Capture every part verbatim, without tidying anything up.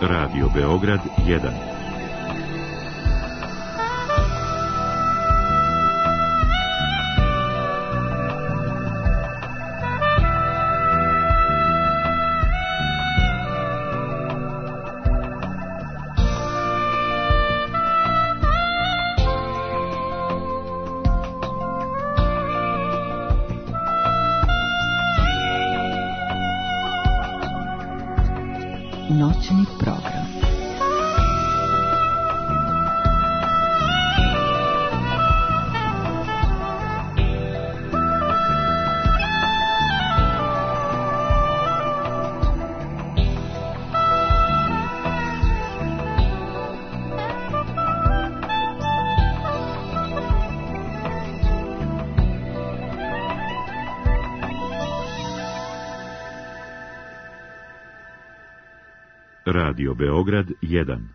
Radio Beograd jedan. Noćni program. Radio Beograd jedan.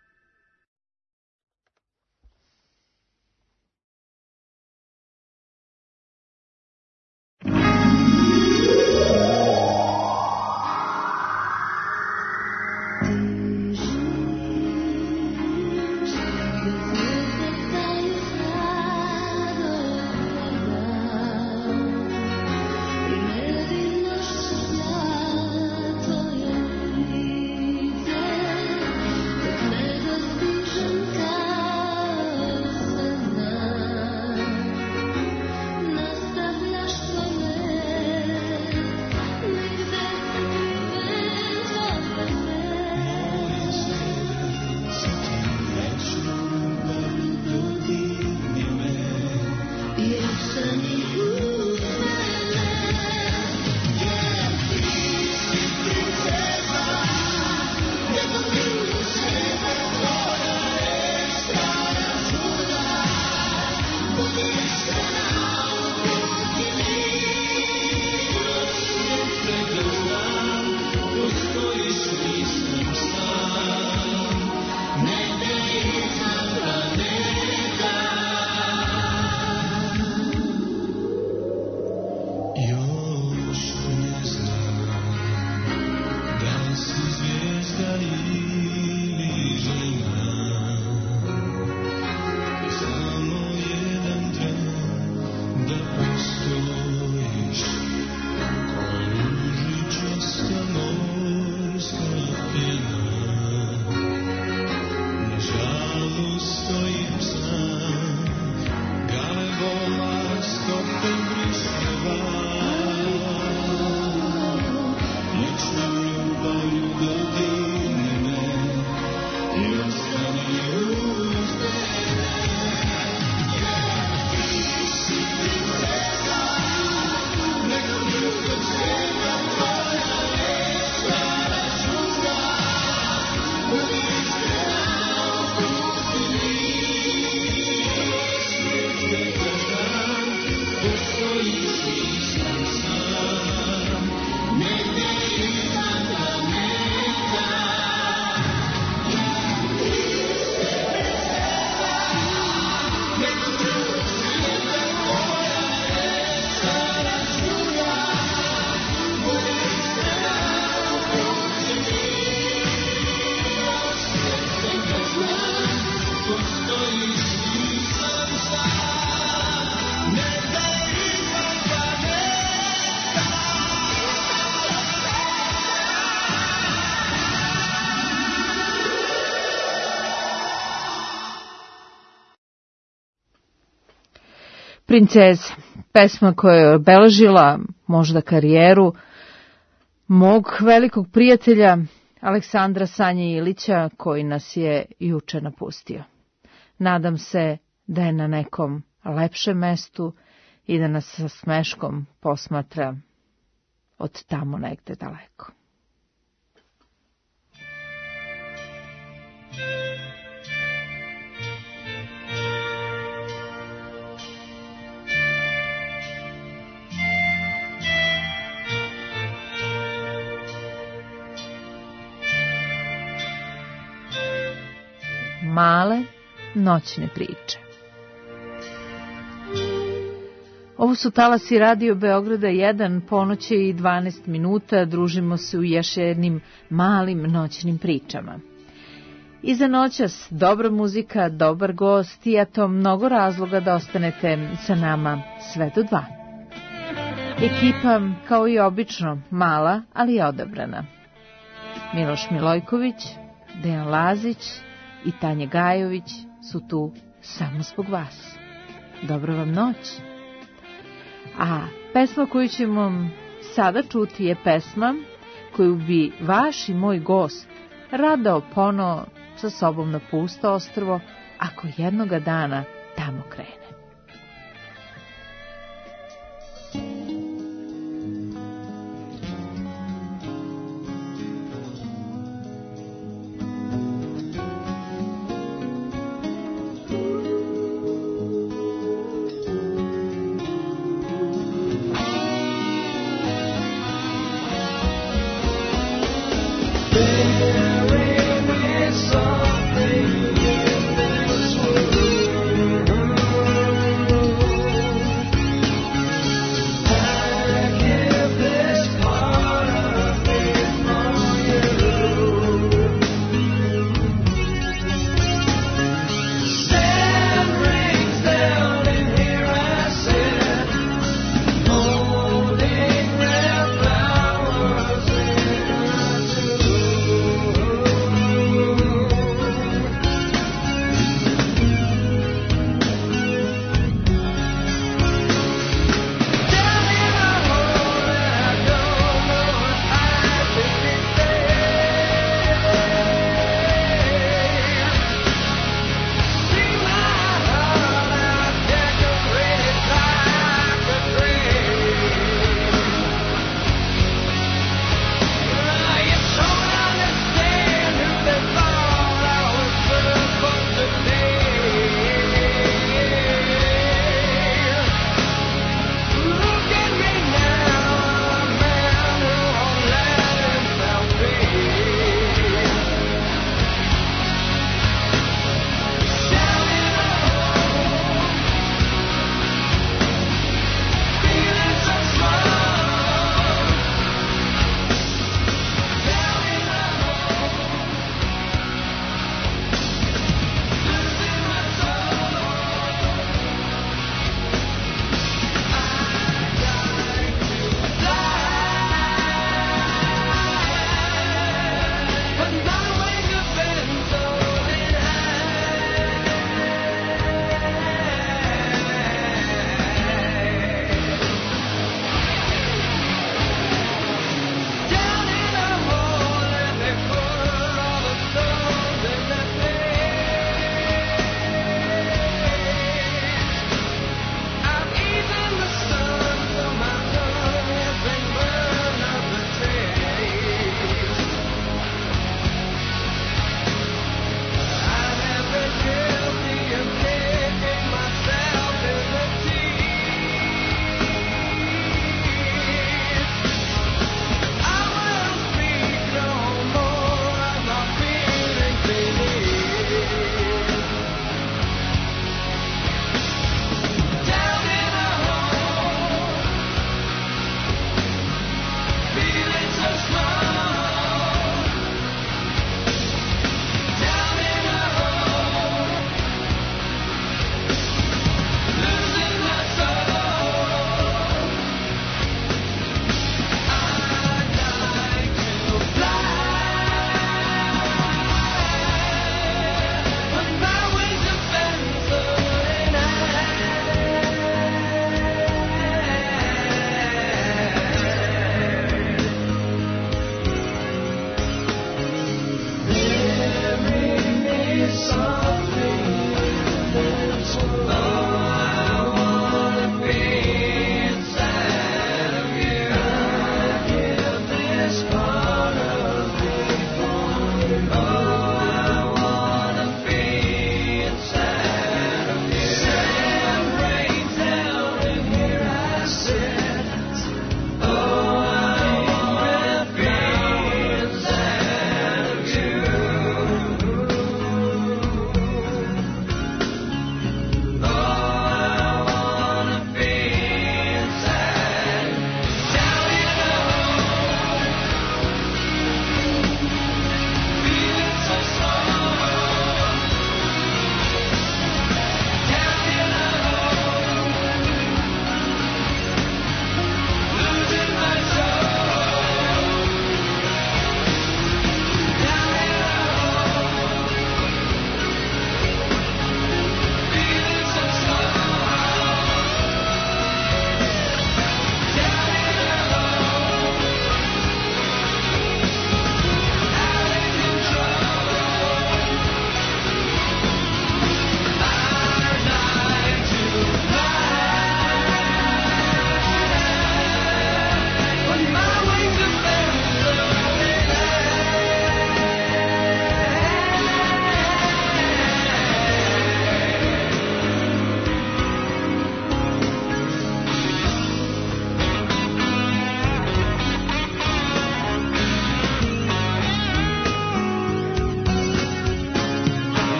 Princeza, pesma koja je obeležila možda karijeru mog velikog prijatelja Aleksandra Sanje Ilića, koji nas je juče napustio. Nadam se da je na nekom lepšem mestu i da nas sa smeškom posmatra od tamo negde daleko. Male noćne priče. Ovo su talasi Radio Beograda jedan, ponoć je i dvanaest minuta, družimo se u još jednim malim noćnim pričama. Iza noćas dobra muzika, dobar gost i eto mnogo razloga da ostanete sa nama sve do dva. Ekipa, kao i obično, mala, ali je odabrana. Miloš Milojković, Dejan Lazić i Tanja Gajović su tu samo zbog vas. Dobro vam noć. A pesma koju ćemo sada čuti je pesma koju bi vaš i moj gost rado poneo sa sobom na pusto ostrvo ako jednoga dana tamo krene. Something in this world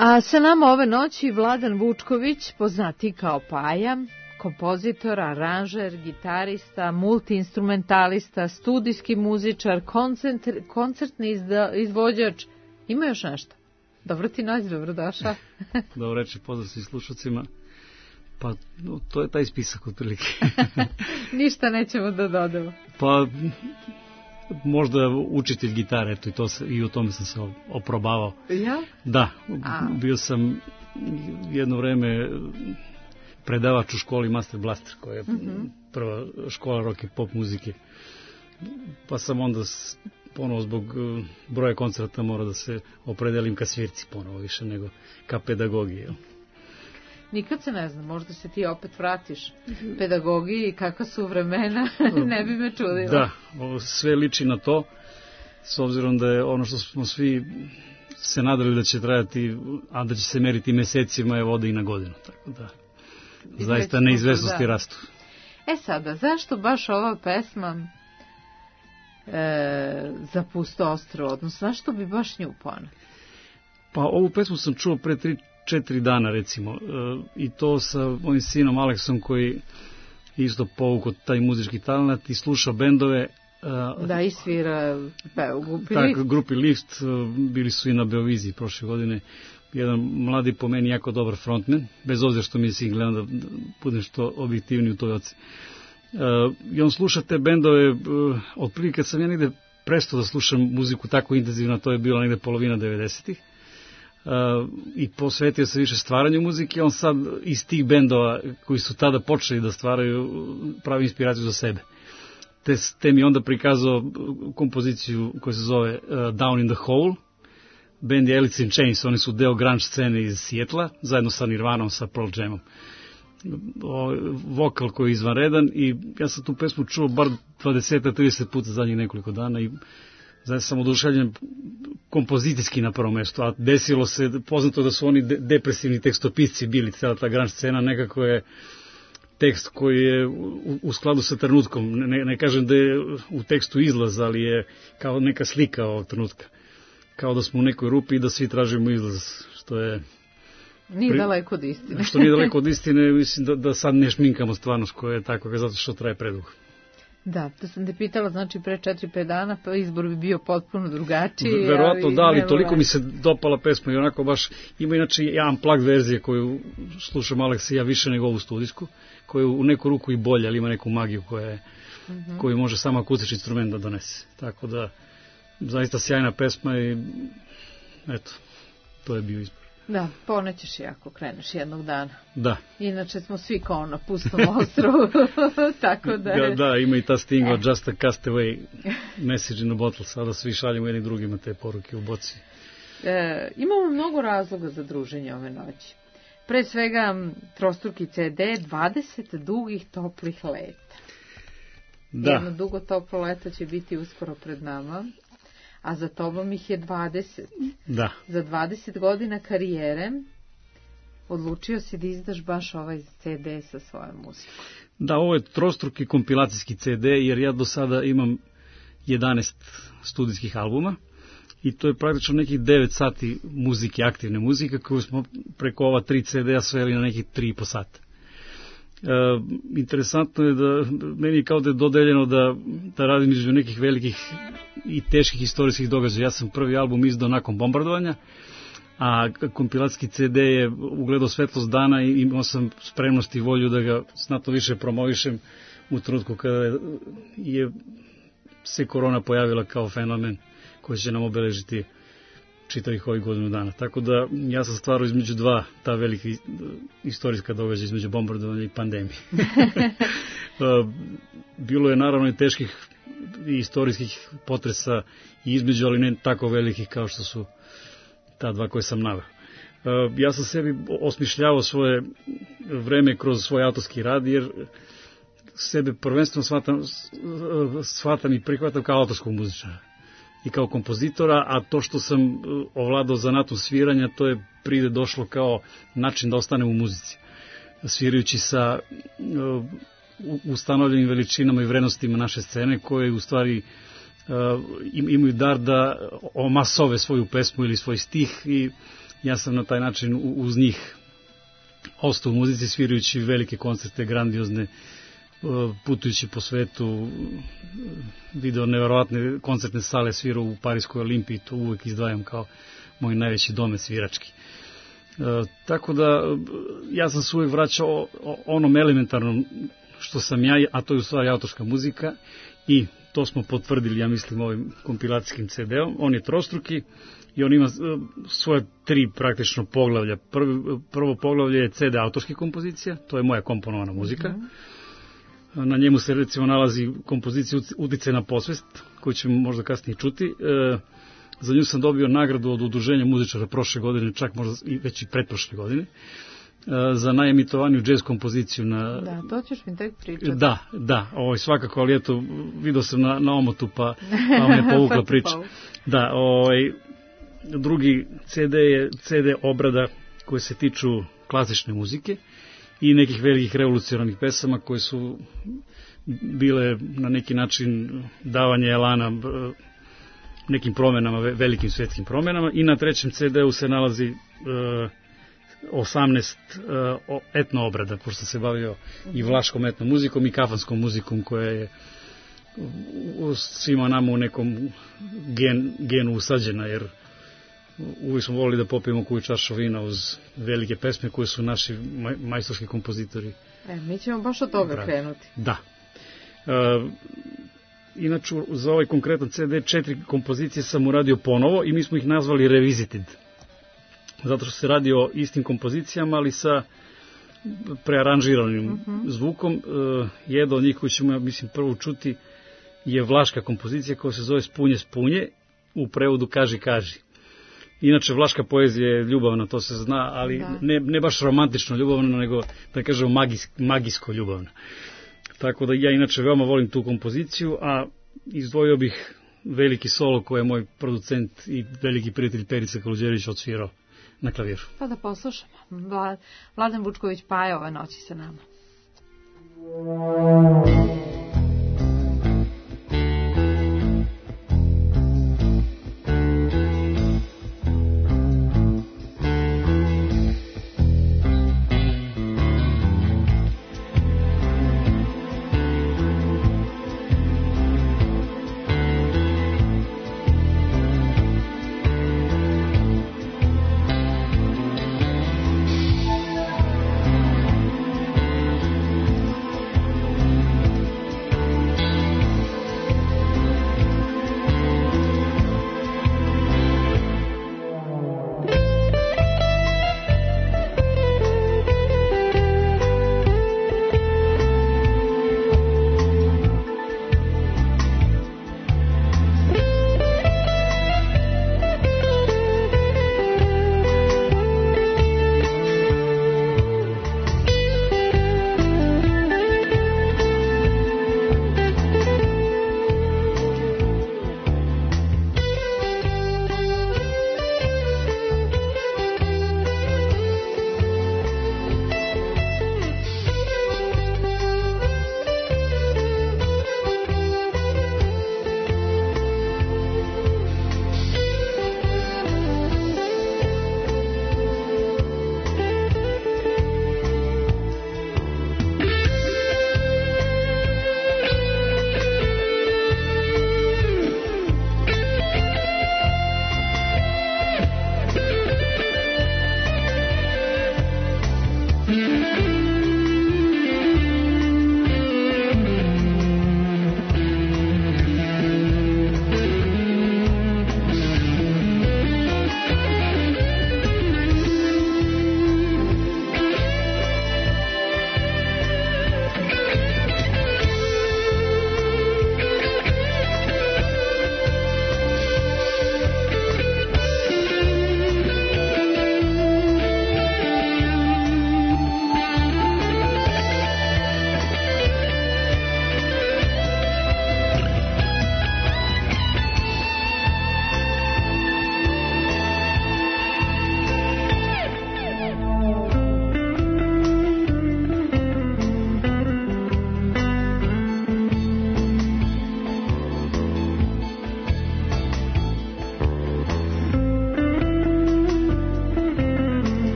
A sa nama ove noći Vladan Vučković, poznati kao Paja, kompozitor, aranžer, gitarista, multiinstrumentalista, studijski muzičar, koncert, koncertni izda, izvođač. Ima još nešto? Dobro ti noć, dobrodošao. Dobro reče, pozdrav svim slušalcima. Pa, no, to je taj spisak otprilike. Ništa nećemo da dodamo. Pa, možda učitelj gitare, eto, i, to se, i u tome sam se oprobavao. Ja? Da, A. bio sam jedno vreme predavač u školi Master Blaster, koja je mm-hmm. prva škola rock i pop muzike. Pa sam onda ponovo zbog broja koncerta mora da se opredelim ka svirci ponovo više nego ka pedagogiji. Nikad se ne zna, možda se ti opet vratiš pedagogiji i kakva su vremena, ne bi me čudilo. Da, sve liči na to, s obzirom da je ono što smo svi se nadali da će trajati, a da će se meriti mesecima, je vode i na godinu, tako da zaista neizvesnosti rastu. E sada, zašto baš ova pesma e, za Pusto ostrvo, odnosno zašto bi baš nju pona? Pa ovu pesmu sam čuo pre tri četiri dana recimo, e, i to sa mojim sinom Aleksom, koji isto povukao taj muzički talent i slušao bendove. E, da, i svira pe, u grupi tak, Lift. grupi Lift, bili su i na Beoviziji prošle godine. Jedan mladi, po meni jako dobar frontman, bez obzira što mi sin gledam da budem što objektivniji u toj oci. Uh, I on sluša te bendove, uh, otprilike kad sam ja negde prestao da slušam muziku tako intenzivno, to je bilo negde polovina devedesetih. Uh, I posvetio se više stvaranju muzike, on sad iz tih bendova koji su tada počeli da stvaraju, pravi inspiraciju za sebe. Te, te mi onda prikazao kompoziciju koja se zove uh, Down in the Hole. Band je Alice in Chains, oni su deo grunge scene iz Sijetla, zajedno sa Nirvanom, sa Pearl Jamom. O, vokal koji je izvanredan i ja sam tu pesmu čuo bar dvadeset do trideset puta zadnjih nekoliko dana i zaista sam oduševljen kompozicijski na prvom mestu, a desilo se, poznato da su oni de- depresivni tekstopisci bili, cijela ta grunge scena, nekako je tekst koji je u, u skladu sa trenutkom, ne, ne kažem da je u tekstu izlaz, ali je kao neka slika ovog trenutka. Kao da smo u nekoj rupi i da svi tražimo izlaz, što je... Nije pri... daleko od istine. Što nije daleko od istine, mislim da, da sad ne šminkamo stvarnost koja je takva, zato što traje predugo. Da, to sam te pitala, znači pre četiri pet dana, pa izbor bi bio potpuno drugačiji. Verovatno ali da, ali toliko vrati. mi se dopala pesma i onako baš, ima inače jedan plug verzije koju slušam Aleks i ja više nego ovu studijsku, koja je u neku ruku i bolja, ali ima neku magiju koja je, mm-hmm. koju može samo akustični instrument da donese. Tako da, zaista sjajna pesma i eto, to je bio izbor. Da, ponećeš i ako kreneš jednog dana. Da. Inače smo svi kao na Pustom ostrvu, tako da je... Da, da, ima i ta stingla, eh. Just a castaway message in a bottle, sada svi šaljemo jedni drugima te poruke u boci. E, imamo mnogo razloga za druženje ove noći. Pre svega, trostruki ce de, dvadeset dugih toplih leta. Da. Jedno dugo toplo leto će biti uskoro pred nama, a za tobom ih je dvadeset. Da. Za dvadeset godina karijere odlučio si da izdaš baš ovaj ce de sa svojom muzikom. Da, ovo je trostruki kompilacijski ce de, jer ja do sada imam jedanaest studijskih albuma i to je praktično nekih devet sati muzike, aktivne muzike, koju smo preko ova tri ce de-a sveli na nekih tri i po sata. E, interesantno je da meni je kao da je dodeljeno da, da radim između nekih velikih i teških istorijskih događaja. Ja sam prvi album izdao nakon bombardovanja, a kompilacijski ce de je ugledao svetlost dana i imao sam spremnost i volju da ga znatno više promovišem u trenutku kada je se korona pojavila kao fenomen koji će nam obeležiti čitavih ovih godinu dana. Tako da ja sam stvarao između dva ta velika istorijska događaja, između bombardovanja i pandemije. Bilo je naravno i teških i istorijskih potresa i između, ali ne tako velikih kao što su ta dva koje sam naveo. Ja sam sebi osmišljavao svoje vreme kroz svoj autorski rad, jer sebe prvenstveno shvatam, shvatam i prihvatam kao autorskog muzičara i kao kompozitora, a to što sam ovladao zanatom sviranja, to je pride došlo kao način da ostanem u muzici. Svirajući sa ustanovljenim veličinama i vrednostima naše scene, koje u stvari imaju dar da omasove svoju pesmu ili svoj stih i ja sam na taj način uz njih ostao u muzici, svirajući velike koncerte, grandiozne, putujući po svetu, video neverovatne koncertne sale, svirao u Parijskoj Olimpiji, to uvek izdvajam kao moj najveći domet svirački. E, tako da ja sam se uvek vraćao onom elementarnom što sam ja, a to je u stvari autorska muzika, i to smo potvrdili, ja mislim, ovim kompilacijskim ce de-om. On je trostruki i on ima svoje tri praktično poglavlja. Prvo, prvo poglavlje je ce de autorskih kompozicija, to je moja komponovana muzika. Mm-hmm. Na njemu se recimo nalazi kompozicija Utice na posvest, koju ćemo možda kasnije čuti. E, za nju sam dobio nagradu od Udruženja muzičara prošle godine, čak možda i već i pretprošle godine, za najemitovanju džez kompoziciju na... Da, to ćeš mi tek pričati. Da, da, ovaj, svakako, ali eto, vidio sam na, na omotu, pa, pa me povukla priča. Da, ovaj, drugi ce de je ce de obrada koje se tiču klasične muzike i nekih velikih revolucionarnih pesama koje su bile na neki način davanje elana nekim promenama, velikim svetskim promenama, i na trećem ce de-u se nalazi uh, osamnaest uh, etno obrada, pošto sam se bavio i vlaškom etno muzikom i kafanskom muzikom, koja je svima nama u nekom gen, genu usađena, jer uvijek smo volili da popijemo koju čašu vina uz velike pesme koje su naši maj, majstorski kompozitori. E, mi ćemo baš od toga pravi. krenuti. Da. Uh, inače, za ovaj konkretan ce de četiri kompozicije sam uradio ponovo i mi smo ih nazvali Revisited. Zato što se radi o istim kompozicijama, ali sa prearanžiranim uh-huh. zvukom. Uh, jedna od njih koju ćemo, mislim, prvo čuti je vlaška kompozicija koja se zove Spunje, spunje, u prevodu Kaži, kaži. Inače, vlaška poezija je ljubavna, to se zna, ali ne, ne baš romantično ljubavna, nego, da kažemo, magis, magijsko ljubavna. Tako da ja inače veoma volim tu kompoziciju, a izdvojio bih veliki solo koji je moj producent i veliki prijatelj Perica Kaluđerić odsvirao na klaviru. Pa da poslušamo. Vladan Vučković Paja ove noći sa nama.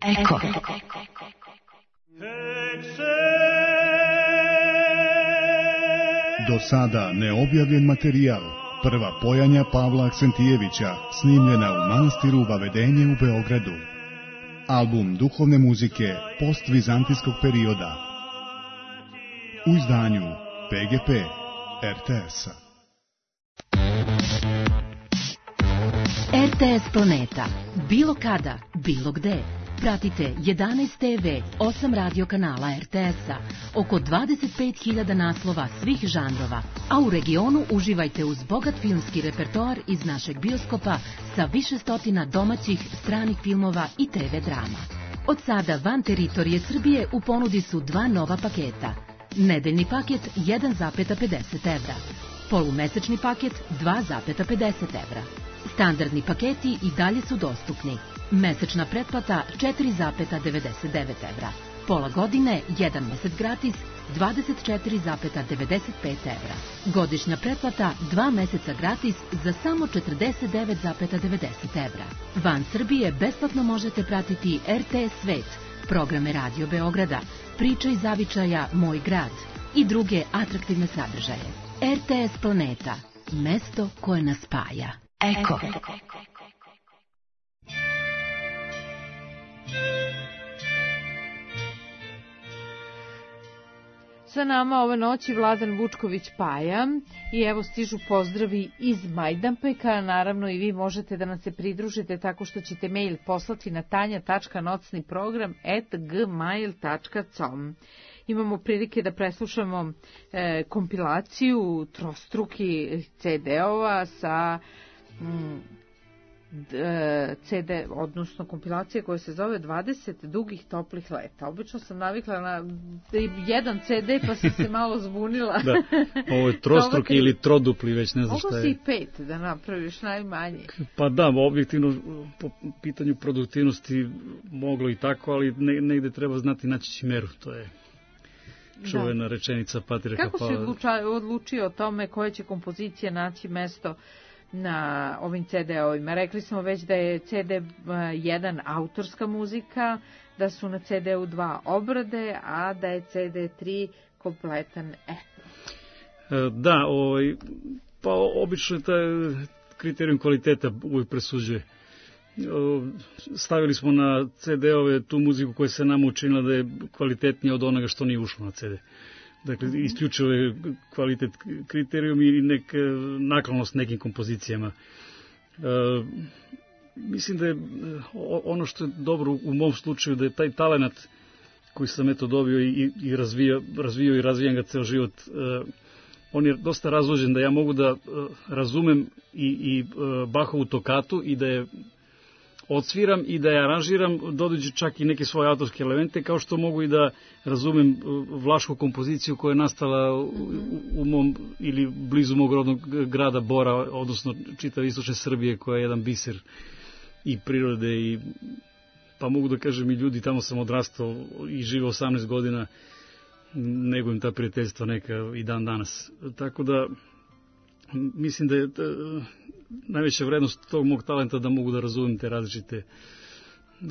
Eko. Do sada neobjavljen materijal. Prva pojanja Pavla Aksentijevića, snimljena u manastiru Vavedenje u Beogradu. Album duhovne muzike postvizantijskog perioda. U izdanju P G P R T S-a. R T S Planeta. Bilo kada, bilo gde. Pratite jedanaest te ve, osam radio kanala R T S-a, oko dvadeset pet hiljada naslova svih žanrova, a u regionu uživajte uz bogat filmski repertoar iz našeg bioskopa sa više stotina domaćih, stranih filmova i te ve drama. Od sada van teritorije Srbije u ponudi su dva nova paketa. Nedeljni paket jedan zarez pedeset evra, polumesečni paket dva zarez pedeset evra. Standardni paketi i dalje su dostupni. Mesečna pretplata četiri zarez devedeset devet evra. Pola godine, jedan mesec gratis, dvadeset četiri zarez devedeset pet evra. Godišnja pretplata, dva meseca gratis za samo četrdeset devet zarez devedeset evra. Van Srbije besplatno možete pratiti R T S Svet, programe Radio Beograda, Priča iz zavičaja Moj grad i druge atraktivne sadržaje. R T S Planeta, mesto koje nas spaja. Eko. Sa nama ove noći Vladan Vučković Paja i evo stižu pozdravi iz Majdanpeka. Naravno i vi možete da nam se pridružite tako što ćete mail poslati na tanja tačka nocni program at gmail tačka com. Imamo prilike da preslušamo e, kompilaciju trostruki ce de-ova sa mm, d, ce de, odnosno kompilacija koja se zove dvadeset dugih toplih leta. Obično sam navikla na jedan ce de pa sam se malo zbunila. Da, ovo je trostruki ili trodupli, već ne znam šta je. Mogu si i pet da napraviš najmanje. Pa da, objektivno po pitanju produktivnosti moglo i tako, ali ne, negde treba znati naći meru, to je čuvena da. Rečenica Patriarha Kako Pavla. Kako si odlučio o tome koje će kompozicije naći mesto na ovim ce de-ovima? Rekli smo već da je ce de jedan autorska muzika, da su na ce de-u dva obrade, a da je ce de tri kompletan etno. Da, ovaj, pa obično je taj kriterijum kvaliteta uvijek presuđuje. Stavili smo na ce de-ove tu muziku koja se nama učinila da je kvalitetnija od onoga što nije ušlo na ce de. Dakle, isključivo je kvalitet kriterijum i nek, naklonost nekim kompozicijama. E, mislim da je ono što je dobro u mom slučaju, da je taj talenat koji sam eto dobio i, i razvio, razvio i razvijam ga ceo život, e, on je dosta razložen da ja mogu da e, razumem i, i e, Bachovu tokatu i da je odsviram i da je aranžiram, dodajući čak i neke svoje autorske elemente, kao što mogu i da razumem vlašku kompoziciju koja je nastala u, u mom ili blizu mog rodnog grada Bora, odnosno čitav istočne Srbije, koja je jedan biser i prirode i pa mogu da kažem i ljudi, tamo sam odrastao i živeo osamnaest godina, negujem ta prijateljstva neka i dan danas. Tako da mislim da je ta, najveća vrednost tog mog talenta da mogu da razumem te različite uh,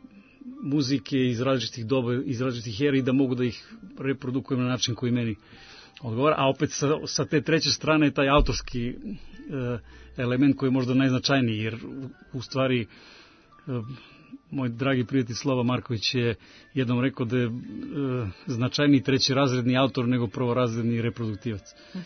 muzike iz različitih doba, iz različitih era i da mogu da ih reprodukujem na način koji meni odgovara. A opet sa, sa te treće strane je taj autorski uh, element koji je možda najznačajniji, jer u, u stvari uh, moj dragi prijatelj Slava Marković je jednom rekao da je uh, značajniji trećerazredni autor nego prvorazredni reproduktivac.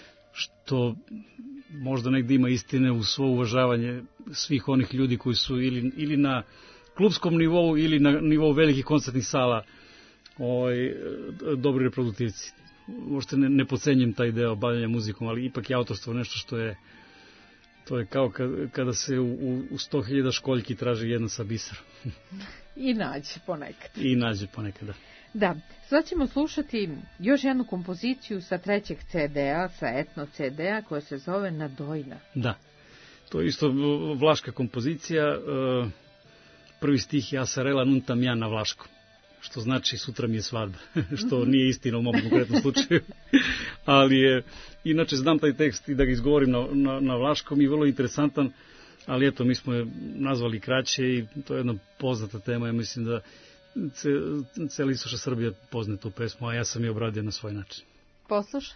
Što možda negdje ima istine u svo uvažavanje svih onih ljudi koji su ili, ili na klubskom nivou ili na nivou velikih koncertnih sala ovaj, dobri reproduktivci. Možda ne, ne podcenjem taj deo bavljanja muzikom, ali ipak je autorstvo nešto što je, to je kao kada se u, u sto hiljada školjki traži jedna sa biserom. I nađe ponekad. I nađe ponekad, da. Da, sad ćemo slušati još jednu kompoziciju sa trećeg ce de-a, sa etno ce de-a, koja se zove Nadojna. Da, to je isto vlaška kompozicija. Prvi stih je Asarela nuntam ja na vlaškom, što znači sutra mi je svadba, što nije istina u mom konkretnom slučaju. Ali je, inače znam taj tekst i da ga izgovorim na, na, na vlaškom i vrlo interesantan, ali eto, mi smo je nazvali kraće i to je jedna poznata tema. Ja mislim da cela istočna Srbija pozna tu pesmu, a ja sam je obradio na svoj način. Poslušaj.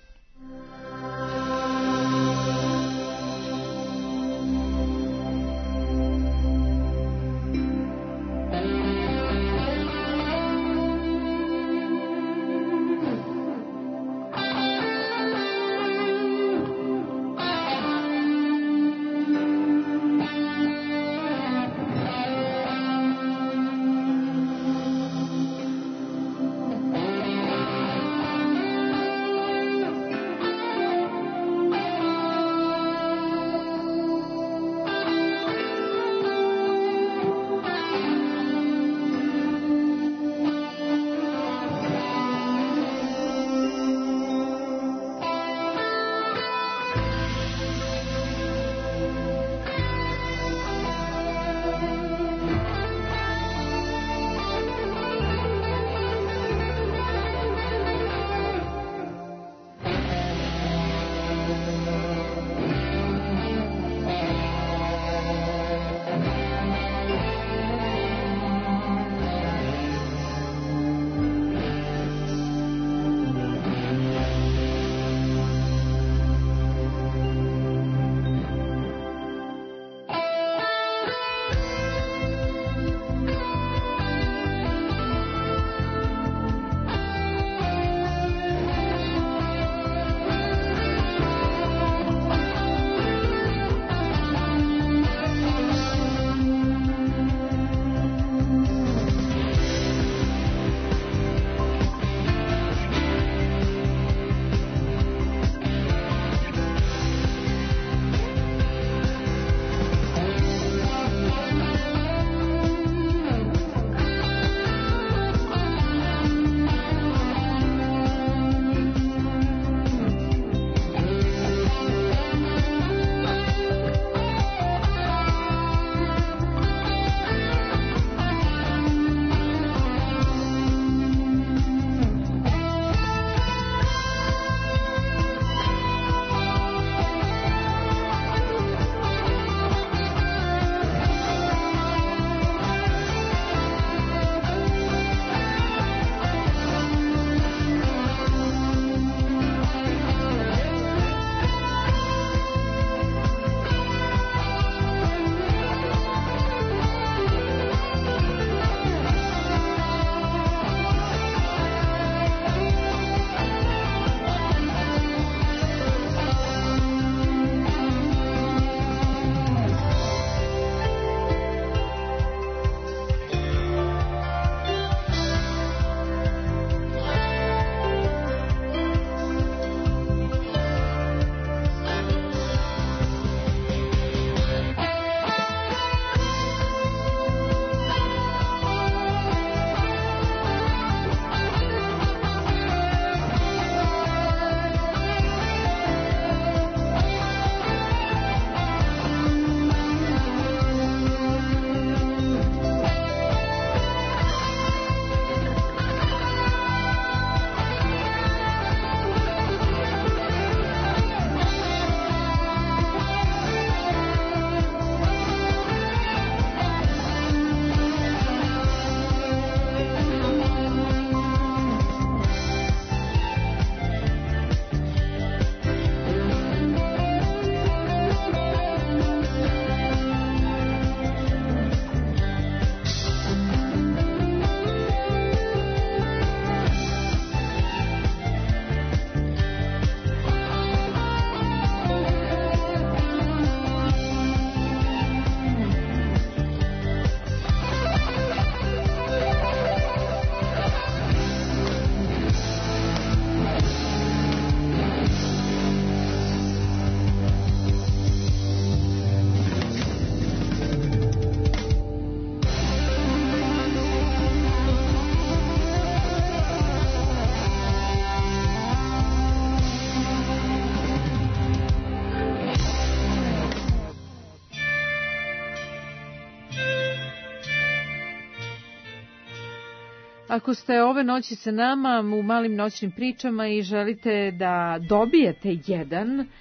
Ako ste ove noći sa nama u malim noćnim pričama i želite da dobijete jedan e,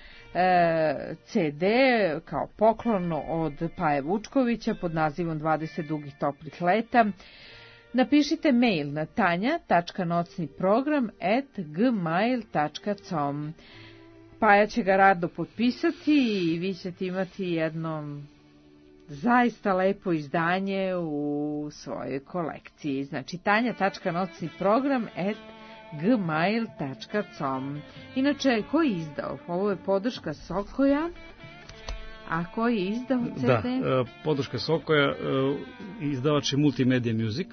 ce de kao poklon od Paje Vučkovića pod nazivom dvadeset dugih toplih leta, Napišite mail na tanja tačka nocni program at gmail tačka com. Paja će ga rado potpisati i vi ćete imati jedno zaista lepo izdanje u svojoj kolekciji. Znači tanja tačka nocni program at gmail tačka com. Inače, ko je izdao? Ovo je podrška Sokoja. A ko je izdao ce de? Da, podrška Sokoja, izdavač je Multimedia Music.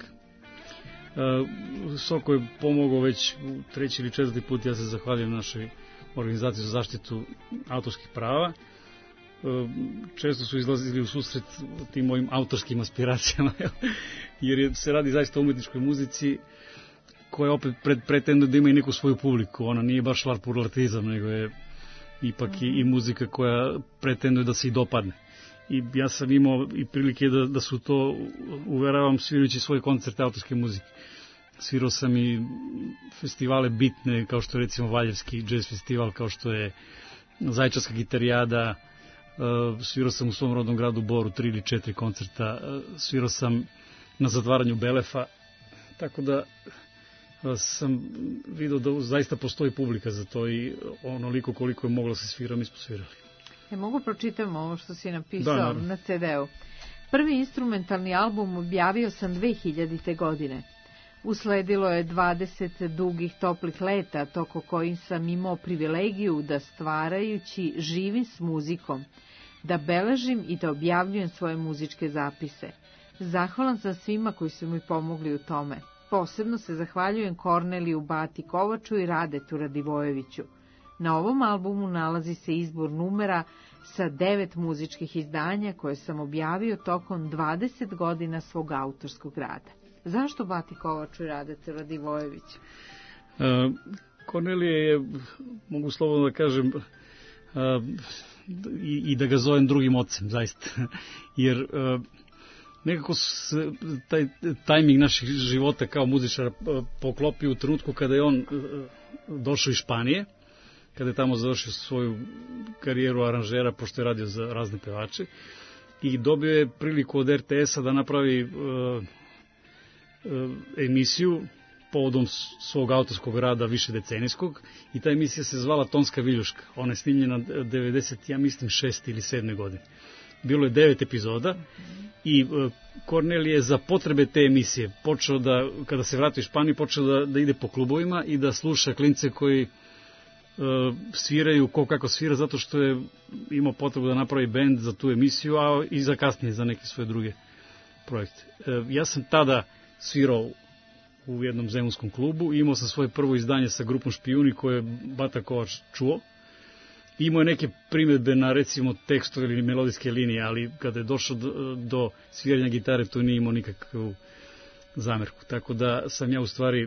Soko je pomogao već treći ili četvrti put, ja se zahvaljujem našoj organizaciji za zaštitu autorskih prava. Često su izlazili u susret tim mojim autorskim aspiracijama, jer se radi zaista o umetničkoj muzici koja opet pretenduje da ima i neku svoju publiku. Ona nije baš larpurlartizam, nego je ipak i, i muzika koja pretenduje da se i dopadne. I ja sam imao i prilike da, da su to, uveravam, svirajući svoje koncerte autorske muzike. Svirao sam i festivale bitne, kao što je recimo Valjevski jazz festival, kao što je Zaječarska gitarijada, svirao sam u svom rodnom gradu Boru tri ili četiri koncerta, svirao sam na zatvaranju Belefa, tako da sam vidio da zaista postoji publika za to i onoliko koliko je moglo se svira, mi smo svirali. Ja mogu pročitam ovo što si napisao da, na ce de u. Prvi instrumentalni album objavio sam dve hiljadite. godine. Usledilo je dvadeset dugih toplih leta, toko kojim sam imao privilegiju da stvarajući živim s muzikom, da beležim i da objavljujem svoje muzičke zapise. Zahvalan sam svima koji su mi pomogli u tome. Posebno se zahvaljujem Korneliju Bati Kovaču i Radetu Radivojeviću. Na ovom albumu nalazi se izbor numera sa devet muzičkih izdanja koje sam objavio tokom dvadeset godina svog autorskog rada. Zašto Bati Kovaču i Radetu Radivojeviću? Uh, Kornelije je, mogu slobodno da kažem, uh, i, i da ga zovem drugim ocem, zaista. Jer uh, nekako se taj tajming naših života kao muzičara poklopio u trenutku kada je on došao iz Španije, kada je tamo završio svoju karijeru aranžera, pošto je radio za razne pevače, i dobio je priliku od er te esa da napravi uh, uh, emisiju povodom svog autorskog rada višedecenijskog, i ta emisija se zvala Tonska viljuška. Ona je snimljena devedeset, ja mislim, šeste ili sedme godine. Bilo je devet epizoda i uh, Kornelije je za potrebe te emisije počeo da, kada se vratio iz Španije, počeo da, da ide po klubovima i da sluša klince koji uh, sviraju ko kako svira, zato što je imao potrebu da napravi bend za tu emisiju, a i za kasnije za neke svoje druge projekte. Uh, ja sam tada svirao u jednom zemunskom klubu i imao sam svoje prvo izdanje sa grupom Špijuni koje je Bata Kovač čuo. Imao je neke primjedbe na, recimo, tekstove ili melodijske linije, ali kada je došao do, do sviranja gitare, to nije imao nikakvu zamerku. Tako da sam ja u stvari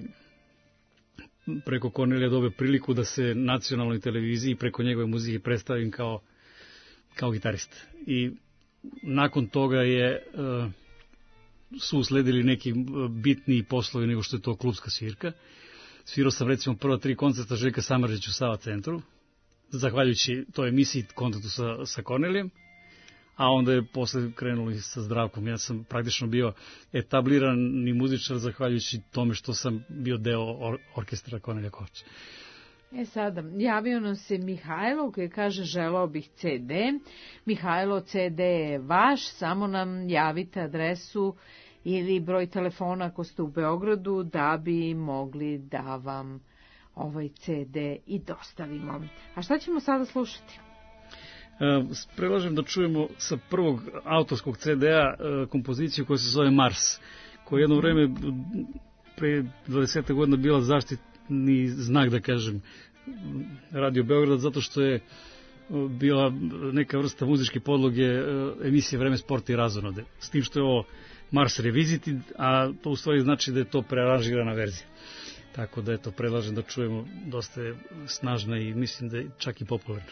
preko Kornelija dobio priliku da se nacionalnoj televiziji preko njegove muzike predstavim kao, kao gitarista. I nakon toga je uh, su usledili neki bitniji poslovi nego što je to klubska svirka. Svirao sam, recimo, prva tri koncerta Željka Samardžića u Sava centru, zahvaljujući toj emisiji, kontaktu sa, sa Kornelijem, a onda je posle krenuli sa Zdravkom. Ja sam praktično bio etablirani muzičar zahvaljujući tome što sam bio deo or, orkestra Kornelija Kovača. E sada, javio nam se Mihajlo koji kaže želeo bih ce de. Mihajlo, ce de je vaš, samo nam javite adresu ili broj telefona ako ste u Beogradu da bi mogli da vam ovaj ce de i dostavimo. A šta ćemo sada slušati? E, predlažem da čujemo sa prvog autorskog ce de a e, kompoziciju koja se zove Mars, koja je jedno vreme pre dvadeset godina bila zaštitni znak, da kažem, Radio Beograd, zato što je bila neka vrsta muzičke podloge emisije Vreme, sporta i razonode. S tim što je ovo Mars Revisited, a to u stvari znači da je to prearanžirana verzija. Tako da, eto, predlažem da čujemo, dosta je snažna i mislim da je čak i popularna.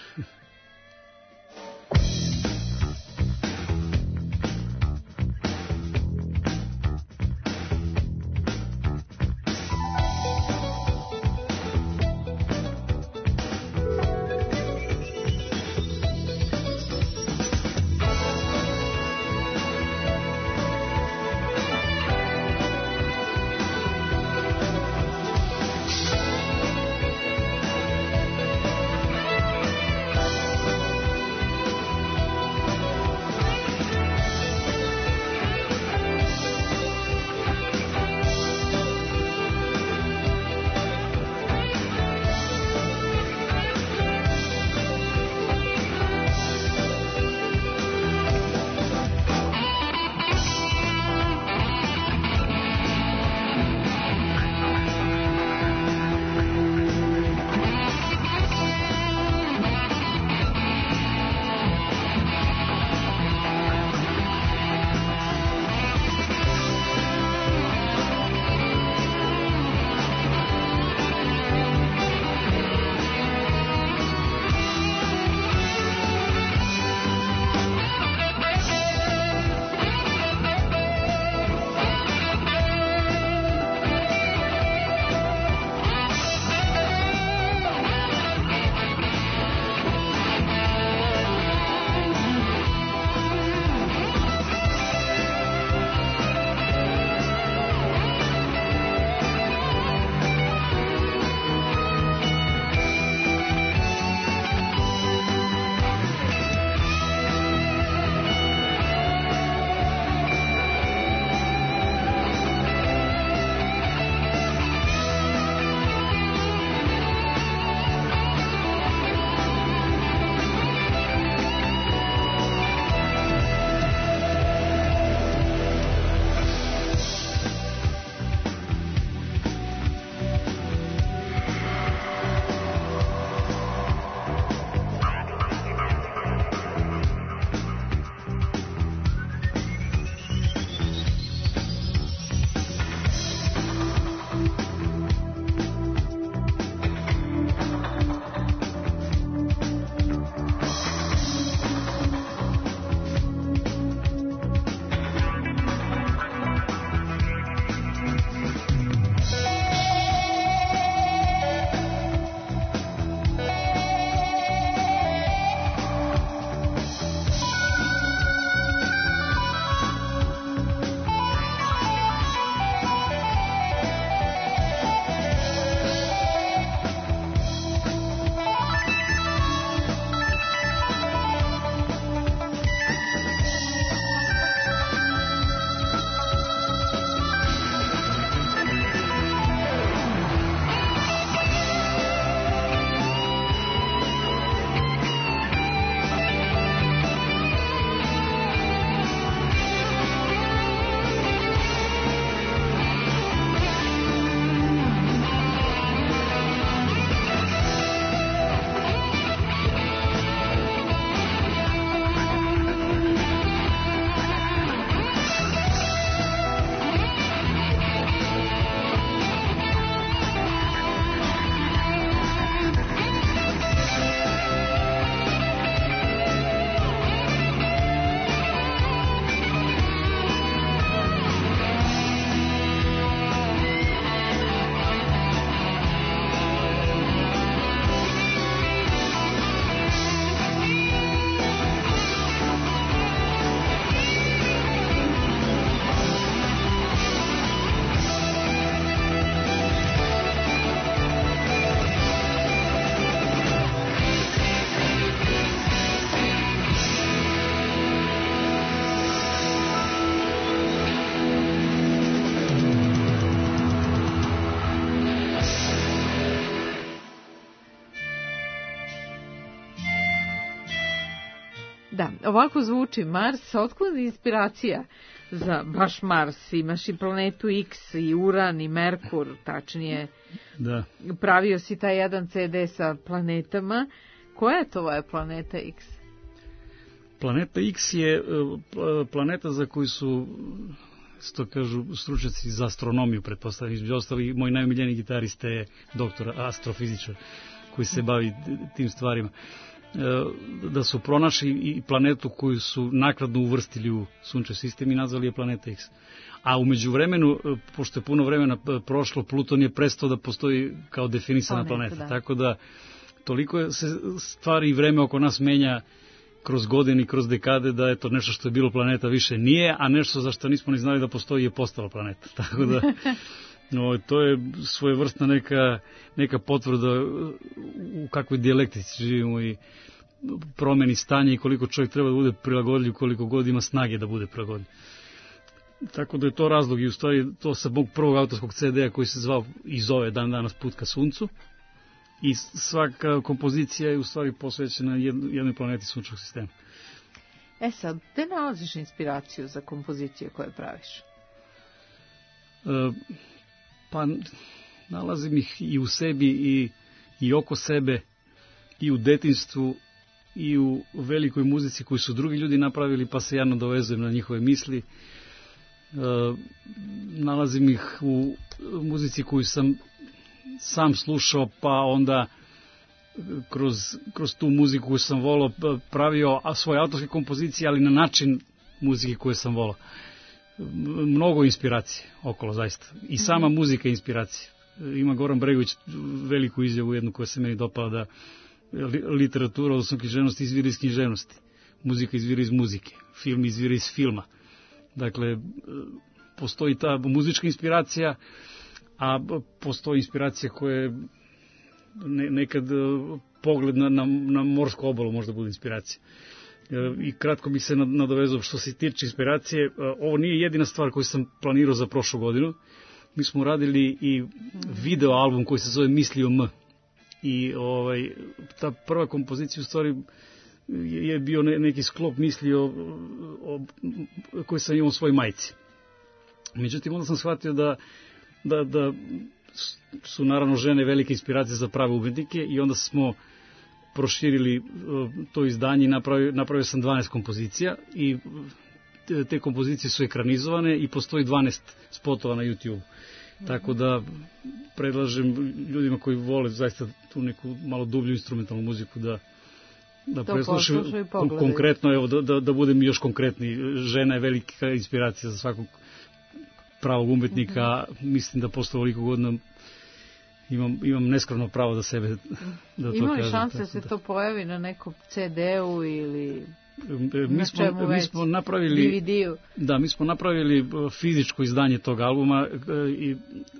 Da, ovako zvuči Mars. Otkud inspiracija za baš Mars? Imaš i planetu X, i Uran, i Merkur, tačnije. Da. Pravio si taj jedan ce de sa planetama. Koja je to ova planeta X? Planeta X je planeta za koju su, što kažu stručnjaci za astronomiju, pretpostavljam, između ostali, moj najomiljeniji gitarista je doktor astrofizičar koji se bavi tim stvarima. Da su pronašli i planetu koju su naknadno uvrstili u sunčev sistem i nazvali je planeta X. A u međuvremenu, pošto je puno vremena prošlo, Pluton je prestao da postoji kao definisana planeta. planeta. Da. Tako da toliko se stvari i vreme oko nas menja kroz godine i kroz dekade, da je to nešto što je bilo planeta više nije, a nešto za što nismo ni znali da postoji je postala planeta. Tako da no, to je svojevrsna neka, neka potvrda u kakvoj dijalektici živimo i promeni stanje i koliko čovjek treba da bude prilagodljiv, koliko god ima snage da bude prilagodljiv. Tako da je to razlog i u stvari to sa mog prvog autorskog ce de-a koji se zvao i zove Dan danas Put ka suncu. I svaka kompozicija je u stvari posvećena jednoj planeti sunčevog sistema. E sad, gde nalaziš inspiraciju za kompozicije koje praviš? E, pa nalazim ih i u sebi i, i oko sebe i u detinjstvu i u velikoj muzici koju su drugi ljudi napravili, pa se ja nadovezujem na njihove misli. E, nalazim ih u muzici koju sam sam slušao, pa onda kroz, kroz tu muziku koju sam volao pravio svoje autorske kompozicije, ali na način muzike koju sam volao. Mnogo inspiracije okolo, zaista. I sama muzika je inspiracija. Ima Goran Bregović veliku izjavu jednu koja se meni dopala, da literatura, odnosno književnost, izvira iz književnosti. Muzika izvira iz muzike. Film izvira iz filma. Dakle, postoji ta muzička inspiracija, a postoji inspiracija koja je ne, nekad pogled na, na, na morsku obalu možda bude inspiracija. I kratko bih se nadovezao što se tiče inspiracije. Ovo nije jedina stvar koju sam planirao za prošlu godinu. Mi smo radili i video album koji se zove Misli o M. I ovaj, ta prva kompozicija u stvari je bio ne, neki sklop misli o, o, koji sam imao u svojoj majici. Međutim, onda sam shvatio da Da, da su naravno žene velike inspiracije za prave umetnike i onda smo proširili to izdanje i napravio, napravio sam dvanaest kompozicija i te, te kompozicije su ekranizovane i postoji dvanaest spotova na YouTube. Tako da predlažem ljudima koji vole zaista tu neku malo dublju instrumentalnu muziku da da preslušaju kon, konkretno, evo, da, da, da budem još konkretni. Žena je velika inspiracija za svakog pravog umetnika. Mm-hmm. Mislim da posle ovoliko godina imam, imam neskromno pravo da sebe da to ima li kažem. šanse da se to pojavi na nekom ce de-u ili mi na smo, čemu mi već? smo napravili de ve de-u? Da, mi smo napravili fizičko izdanje tog albuma i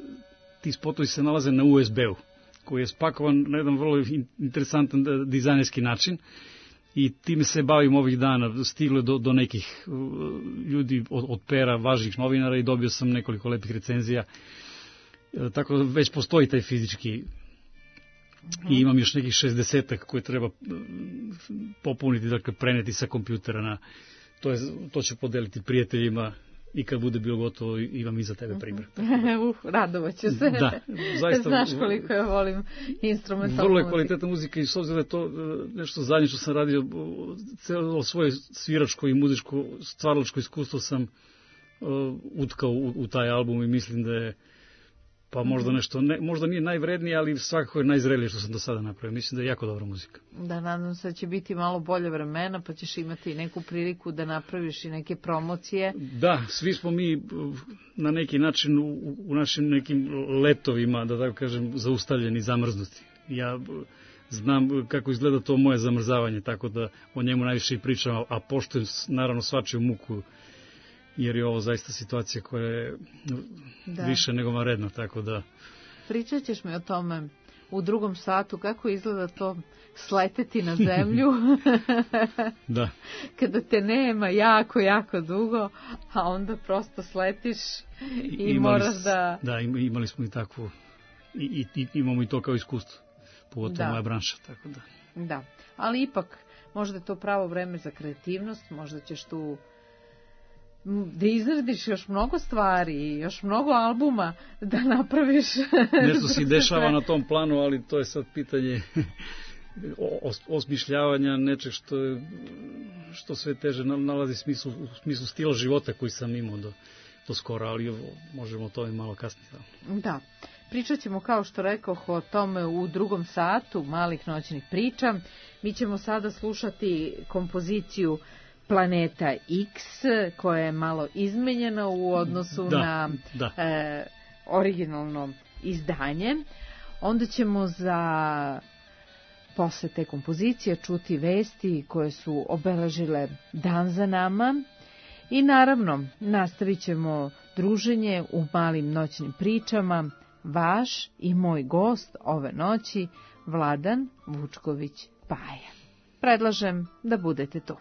ti spotovi se nalaze na u es be-u koji je spakovan na jedan vrlo interesantan dizajnerski način. I time se bavim ovih dana, stiglo do, do nekih ljudi od, od pera, važnih novinara i dobio sam nekoliko lepih recenzija. E, tako da već postoji taj fizički uh-huh. i imam još nekih šezdesetak koje treba popuniti, dakle preneti sa kompjutera na, to, je, to ću podeliti prijateljima i kad bude bilo gotovo imam i za tebe primjer. uh, radovaću se. Da, zaista. Znaš koliko ja volim instrumentalnu vrlo je kvalitetna muzika i s obzirom da je to nešto zadnje što sam radio, celo svoje sviračko i muzičko stvaralačko iskustvo sam uh, utkao u, u taj album i mislim da je pa možda nešto, ne, možda nije najvrednije, ali svakako je najzrelije što sam do sada napravio. Mislim da je jako dobra muzika. Da, nadam se da će biti malo bolje vremena, pa ćeš imati neku priliku da napraviš i neke promocije. Da, svi smo mi na neki način u, u našim nekim letovima, da tako kažem, zaustavljeni, zamrznuti. Ja znam kako izgleda to moje zamrzavanje, tako da o njemu najviše i pričam, a poštujem naravno svačiju muku, jer je ovo zaista situacija koja je da. više nego vanredna, tako da... Pričat ćeš mi o tome u drugom satu, kako izgleda to sleteti na zemlju, da. kada te nema jako, jako dugo, a onda prosto sletiš i imali, moraš da... Da, imali smo i takvu, i, i, imamo i to kao iskustvo, pogotovo moja branša, tako da... Da, ali ipak možda je to pravo vreme za kreativnost, možda ćeš tu da izradiš još mnogo stvari, još mnogo albuma da napraviš. Nešto se dešava na tom planu, ali to je sad pitanje osmišljavanja nečeg što, je, što sve teže nalazi smislu, u smislu stila života koji sam imao do, do skora, ali možemo to i malo kasnije. Da, pričat ćemo, kao što rekoh, o tome u drugom satu malih noćnih priča. Mi ćemo sada slušati kompoziciju Planeta X, koja je malo izmenjena u odnosu da, na da. E, originalno izdanje. Onda ćemo za posle te kompozicije čuti vesti koje su obeležile dan za nama i naravno nastavit ćemo druženje u malim noćnim pričama. Vaš i moj gost ove noći, Vladan Vučković-Paja. Predlažem da budete tu.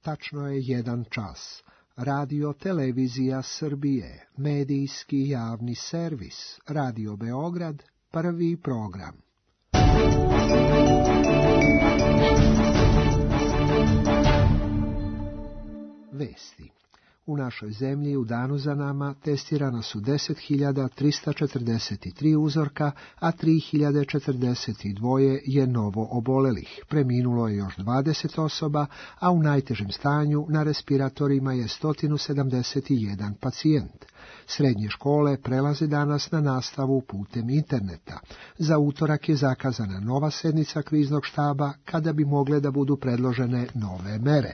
tačno je jedan čas. Radio Televizija Srbije, medijski javni servis, Radio Beograd, prvi program. Vesti. U našoj zemlji u danu za nama testirana su deset hiljada trista četrdeset tri uzorka, a tri hiljade četrdeset dva je novo obolelih. Preminulo je još dvadeset osoba, a u najtežem stanju na respiratorima je sto sedamdeset jedan pacijent. Srednje škole prelaze danas na nastavu putem interneta. Za utorak je zakazana nova sednica kriznog štaba kada bi mogle da budu predložene nove mere.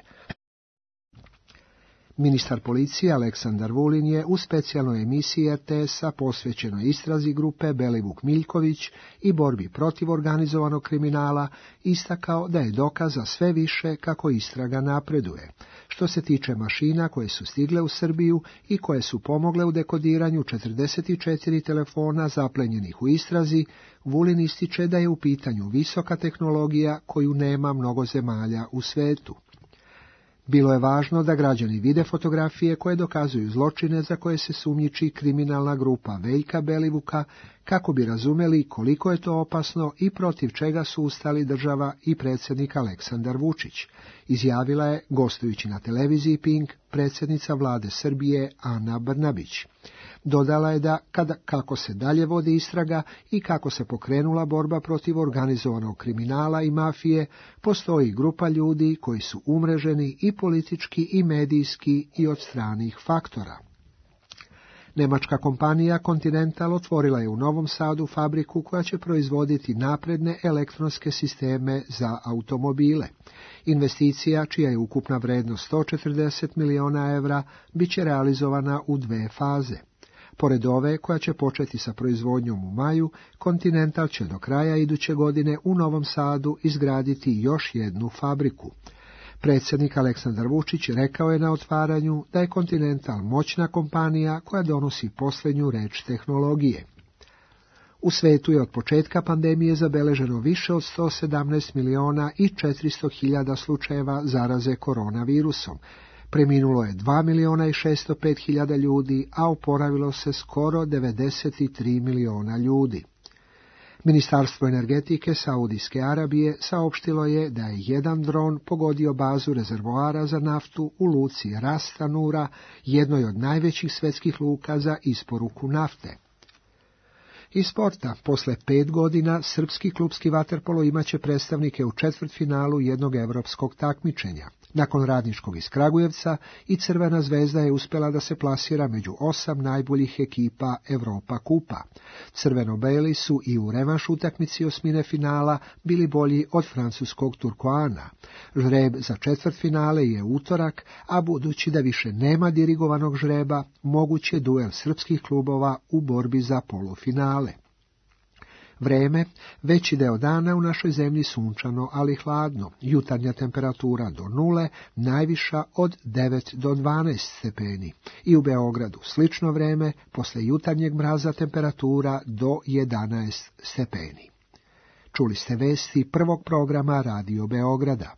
Ministar policije Aleksandar Vulin je u specijalnoj emisiji er te esa posvećenoj istrazi grupe Belivuk-Miljković i borbi protiv organizovanog kriminala istakao da je dokaza sve više kako istraga napreduje. Što se tiče mašina koje su stigle u Srbiju i koje su pomogle u dekodiranju četrdeset četiri telefona zaplenjenih u istrazi, Vulin ističe da je u pitanju visoka tehnologija koju nema mnogo zemalja u svetu. Bilo je važno da građani vide fotografije koje dokazuju zločine za koje se sumnjiči kriminalna grupa Veljka Belivuka, kako bi razumeli koliko je to opasno i protiv čega su ustali država i predsjednik Aleksandar Vučić, izjavila je, gostujući na televiziji Pink, predsjednica vlade Srbije Ana Brnabić. Dodala je da kada, kako se dalje vodi istraga i kako se pokrenula borba protiv organizovanog kriminala i mafije, postoji grupa ljudi koji su umreženi i politički i medijski i od stranih faktora. Nemačka kompanija Continental otvorila je u Novom Sadu fabriku koja će proizvoditi napredne elektronske sisteme za automobile. Investicija, čija je ukupna vrednost sto četrdeset miliona evra, bit će realizovana u dve faze. Pored ove, koja će početi sa proizvodnjom u maju, Continental će do kraja iduće godine u Novom Sadu izgraditi još jednu fabriku. Predsjednik Aleksandar Vučić rekao je na otvaranju da je Continental moćna kompanija koja donosi posljednju reč tehnologije. U svetu je od početka pandemije zabeleženo više od sto sedamnaest miliona i četiristo hiljada slučajeva zaraze koronavirusom. Preminulo je dva miliona i šesto pet hiljada ljudi, a oporavilo se skoro devedeset tri miliona ljudi. Ministarstvo energetike Saudijske Arabije saopštilo je da je jedan dron pogodio bazu rezervoara za naftu u luci Ras Tanura, jednoj od najvećih svetskih luka za isporuku nafte. Iz sporta, posle pet godina, srpski klubski vaterpolo imaće predstavnike u četvrtfinalu jednog evropskog takmičenja. Nakon Radničkog iz Kragujevca i Crvena zvezda je uspjela da se plasira među osam najboljih ekipa Evropa kupa. Crveno-beli su i u revanš utakmici osmine finala bili bolji od francuskog Turkoana. Žreb za četvrtfinale je utorak, a budući da više nema dirigovanog žreba, moguć je duel srpskih klubova u borbi za polufinale. Vreme, veći deo dana u našoj zemlji sunčano, ali hladno. Jutarnja temperatura do nule, najviša od devet do dvanaest stepeni. I u Beogradu slično vreme, posle jutarnjeg mraza temperatura do jedanaest stepeni. Čuli ste vesti prvog programa Radio Beograda.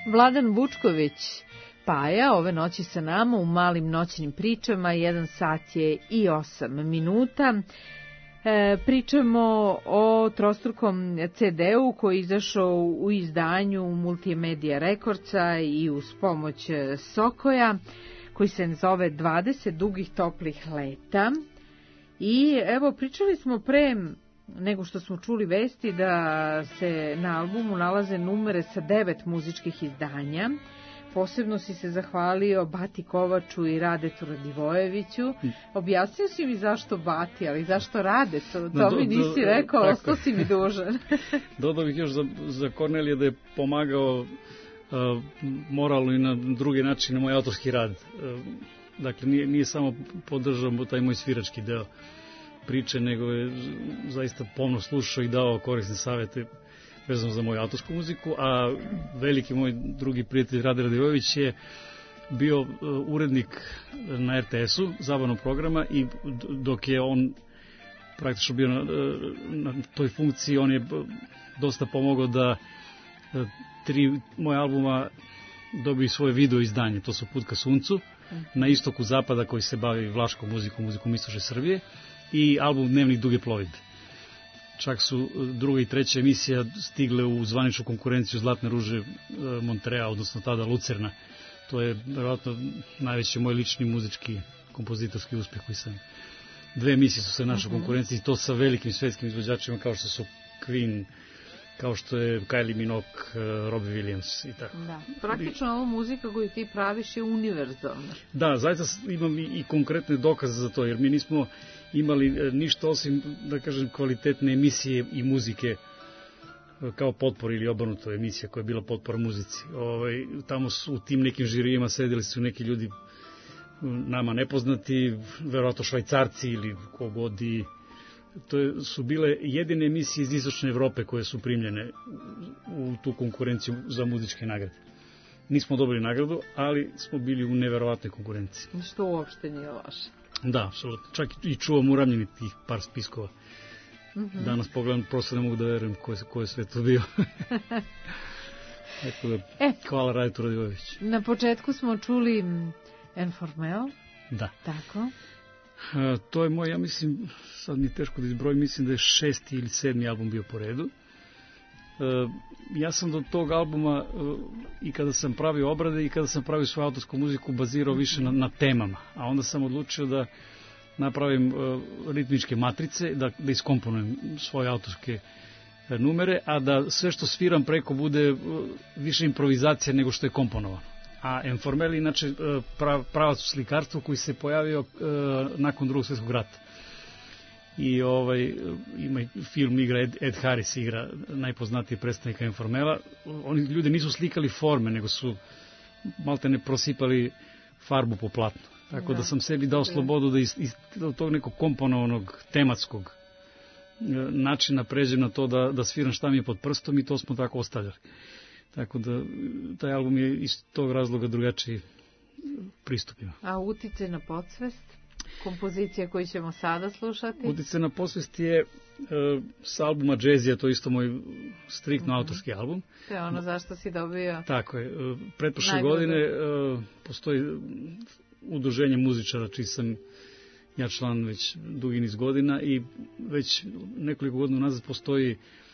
Vladan Vučković, Paja, ove noći sa nama u malim noćnim pričama, jedan sat je i osam minuta. E, pričamo o trostrukom ce de-u koji je izašao u izdanju Multimedia Rekordsa i uz pomoć Sokoja, koji se zove dvadeset dugih toplih leta. I evo, pričali smo pre nego što smo čuli vesti da se na albumu nalaze numere sa devet muzičkih izdanja. Posebno si se zahvalio Bati Kovaču i Radetu Radivojeviću. Objasnio si mi zašto Bati, ali zašto Radetu? To do, mi nisi do, rekao, tako, ostao si mi dužan. Dodao bih još za, za Kornelija da je pomagao uh, moralno i na drugi način na moj autorski rad. Uh, dakle, nije, nije samo podržao taj moj svirački deo priče, nego je zaista pomno slušao i dao korisne savete vezano za moju autorsku muziku, a veliki moj drugi prijatelj Rade Radivojević je bio urednik na er te esu, zabavnog programa, i dok je on praktično bio na, na toj funkciji, on je dosta pomogao da tri moje albuma dobiju svoje video izdanje. To su Put ka suncu, Na istoku zapada, koji se bavi vlaškom muzikom, muzikom istočne Srbije, i album Dnevnik duge plovidbe. Čak su druga i treća emisija stigle u zvaničnu konkurenciju Zlatne ruže Montreja, odnosno tada Lucerna. To je verovatno najveći moj lični muzički kompozitorski uspeh koji sam. Dve emisije su se našle u konkurenciji, to sa velikim svetskim izvođačima kao što su Queen, kao što je Kylie Minogue, Robbie Williams i tako. Da, praktično ovo muzika koju ti praviš je univerzalna. Da, zaista imam i, i konkretne dokaze za to, jer mi nismo imali ništa osim, da kažem, kvalitetne emisije i muzike kao potpor ili obrnuto emisija koja je bila potpora muzici. Ovaj, tamo su u tim nekim žirijima sedeli su neki ljudi nama nepoznati, verovatno Švajcarci ili kogod, i to je, su bile jedine emisije iz istočne Evrope koje su primljene u tu konkurenciju za muzičke nagrade. Nismo dobili nagradu, ali smo bili u neverovatnoj konkurenciji. Što uopšte nije loše. Da, apsolutno. Čak i čuvam uramljeni tih par spiskova. Mm-hmm. Danas pogledam, prosto ne mogu da verujem ko je, ko je sve to bio. Tako da, e, hvala Radetu Radivojeviću. Na početku smo čuli Informel. Da. Tako. A, to je moj, ja mislim, sad mi je teško da izbrojim, mislim da je šesti ili sedmi album bio po redu. A, ja sam do tog albuma a, i kada sam pravio obrade i kada sam pravio svoju autorsku muziku bazirao više na, na temama, a onda sam odlučio da napravim a, ritmičke matrice, da, da iskomponujem svoje autorske a, numere, a da sve što sviram preko bude a, više improvizacija nego što je komponovano. A Informel je inače prav, pravac u slikarstvu koji se pojavio uh, nakon drugog svjetskog rata. I ovaj, ima film igra Ed, Ed Harris, igra najpoznatiji predstavnika Informela. Oni ljudi nisu slikali forme, nego su malte ne prosipali farbu po platnu. Tako da, da sam sebi dao slobodu da iz, iz tog nekog komponovanog tematskog načina pređem na to da, da sviram šta mi je pod prstom, i to smo tako ostavljali. Tako da taj album je iz tog razloga drugačiji pristup ima. A uticaj na podsvest? Kompozicija koju ćemo sada slušati? Uticaj na podsvest je uh, s albuma Jazzija, to je isto moj striktno uh-huh. autorski album. To je ono zašto si dobio... Tako je. Uh, pretprošle godine uh, postoji udruženje muzičara, čiji sam ja član već dugi niz godina, i već nekoliko godina nazad postoji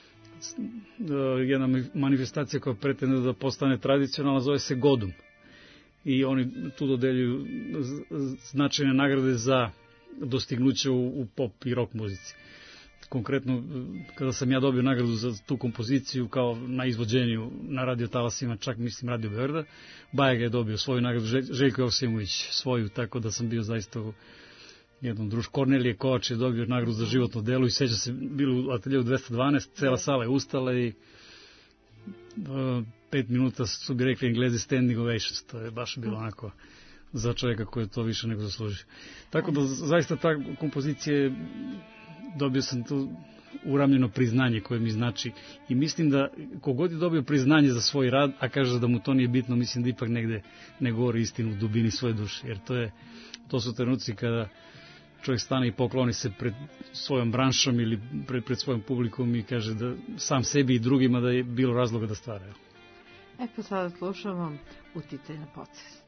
jedna manifestacija koja pretende da postane tradicionalna, zove se Godum. I oni tu dodeljuju značajne nagrade za dostignuće u, u pop i rock muzici. Konkretno, kada sam ja dobio nagradu za tu kompoziciju kao na izvođenju na radio talasima, čak mislim Radio Beograda, Bajega je dobio svoju nagradu, Željko Joksimović svoju, tako da sam bio zaista u jednom društvu. Kornelije Kovač je dobio nagradu za životno delo i seća se, bilo u ateljevu dvesta dvanaest, cela sala je ustala i uh, pet minuta su bi rekli Englezi standing ovations. To je baš bilo onako za čovjeka koji je to više nego zaslužio. Tako da zaista ta kompozicija, dobio sam to uramljeno priznanje koje mi znači, i mislim da kogod je dobio priznanje za svoj rad, a kaže da mu to nije bitno, mislim da ipak negde ne govori istinu u dubini svoje duše, jer to je, to su trenuci kada čovjek stane i pokloni se pred svojom branšom ili pred, pred svojom publikom i kaže da sam sebi i drugima da je bilo razloga da stvara. E pa sada slušamo Uticaj na podsvest.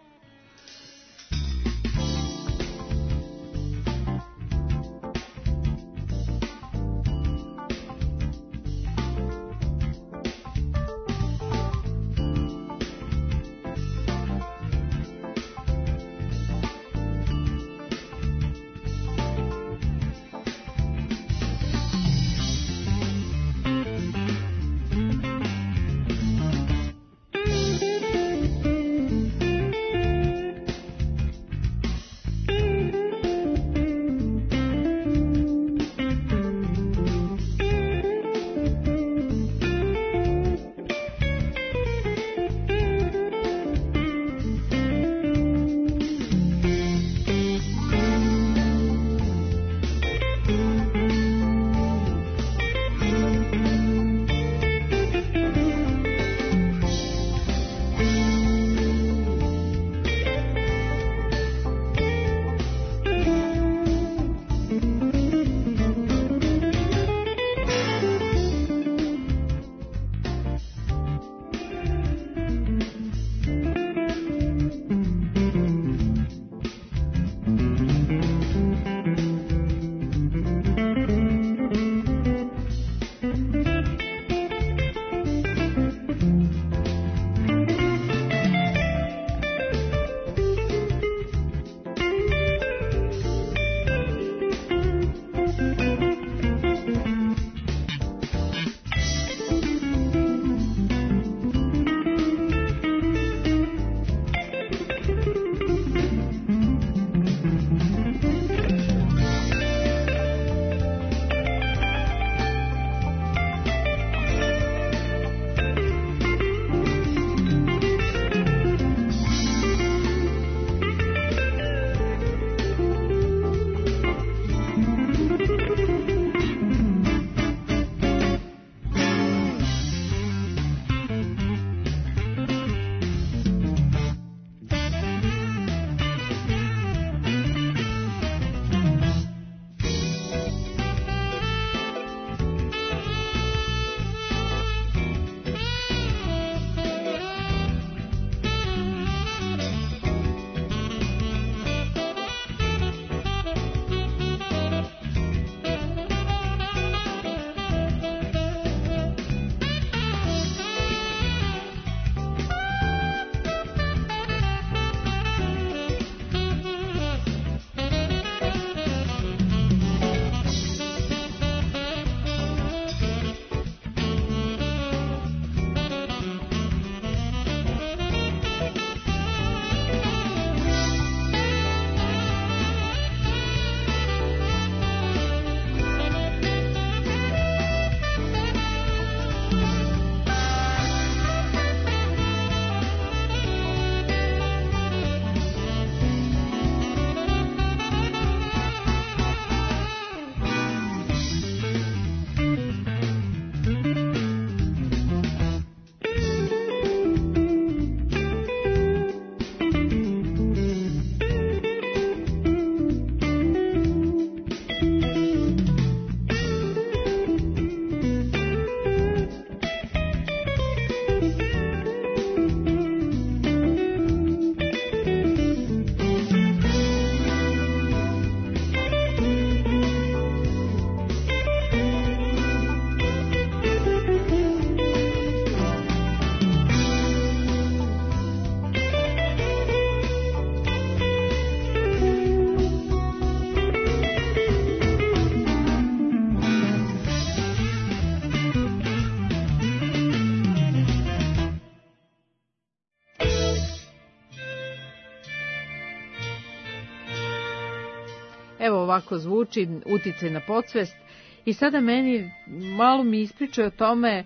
Evo ovako zvuči Uticaj na podsvest. I sada meni malo mi ispričaju o tome,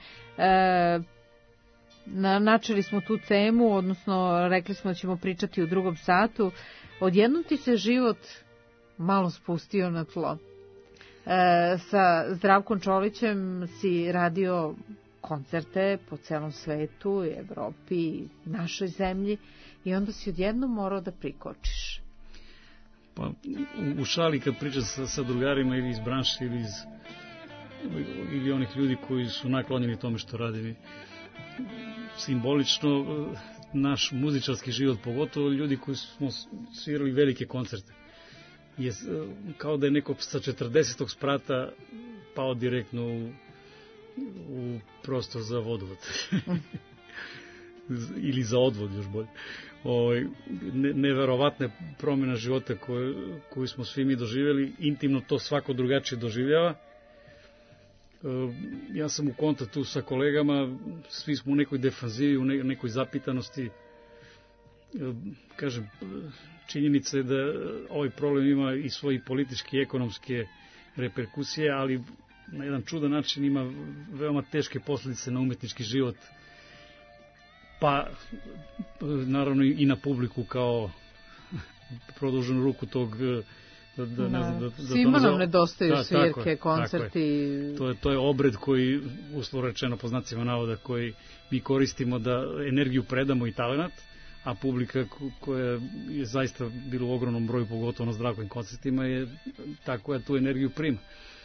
e, na, načeli smo tu temu, odnosno rekli smo da ćemo pričati u drugom satu. Odjednom ti se život malo spustio na tlo. E, sa Zdravkom Čolićem si radio koncerte po celom svetu, Evropi i našoj zemlji i onda si odjednom morao da prikočiš. Pa, u šali kad pričam sa, sa drugarima ili iz branše ili iz ili onih ljudi koji su naklonjeni tome što radi, simbolično naš muzičarski život, pogotovo ljudi koji smo svirali velike koncerte. Je kao da je neko sa četrdesetog sprata pao direktno u, u prostor za vodovod. Ili za odvod, još bolje. O, ne, neverovatne promjena života koje, koju smo svi mi doživjeli, intimno to svako drugačije doživljava. E, ja sam u kontaktu sa kolegama, svi smo u nekoj defanzivi, u ne, nekoj zapitanosti. E, kažem, činjenica je da ovaj problem ima i svoje političke i ekonomske reperkusije, ali na jedan čudan način ima veoma teške posljedice na umetnički život, pa naravno i na publiku kao produženu ruku tog da, da, da, da, da, svima da, nam nedostaju da, svirke, tako je, koncerti. tako je. To je to je obred koji, uslovno rečeno po znacima navoda, koji mi koristimo da energiju predamo i talenat, a publika koja je zaista bila u ogromnom broju, pogotovo na Zdravkovim koncertima, je ta koja tu energiju prima.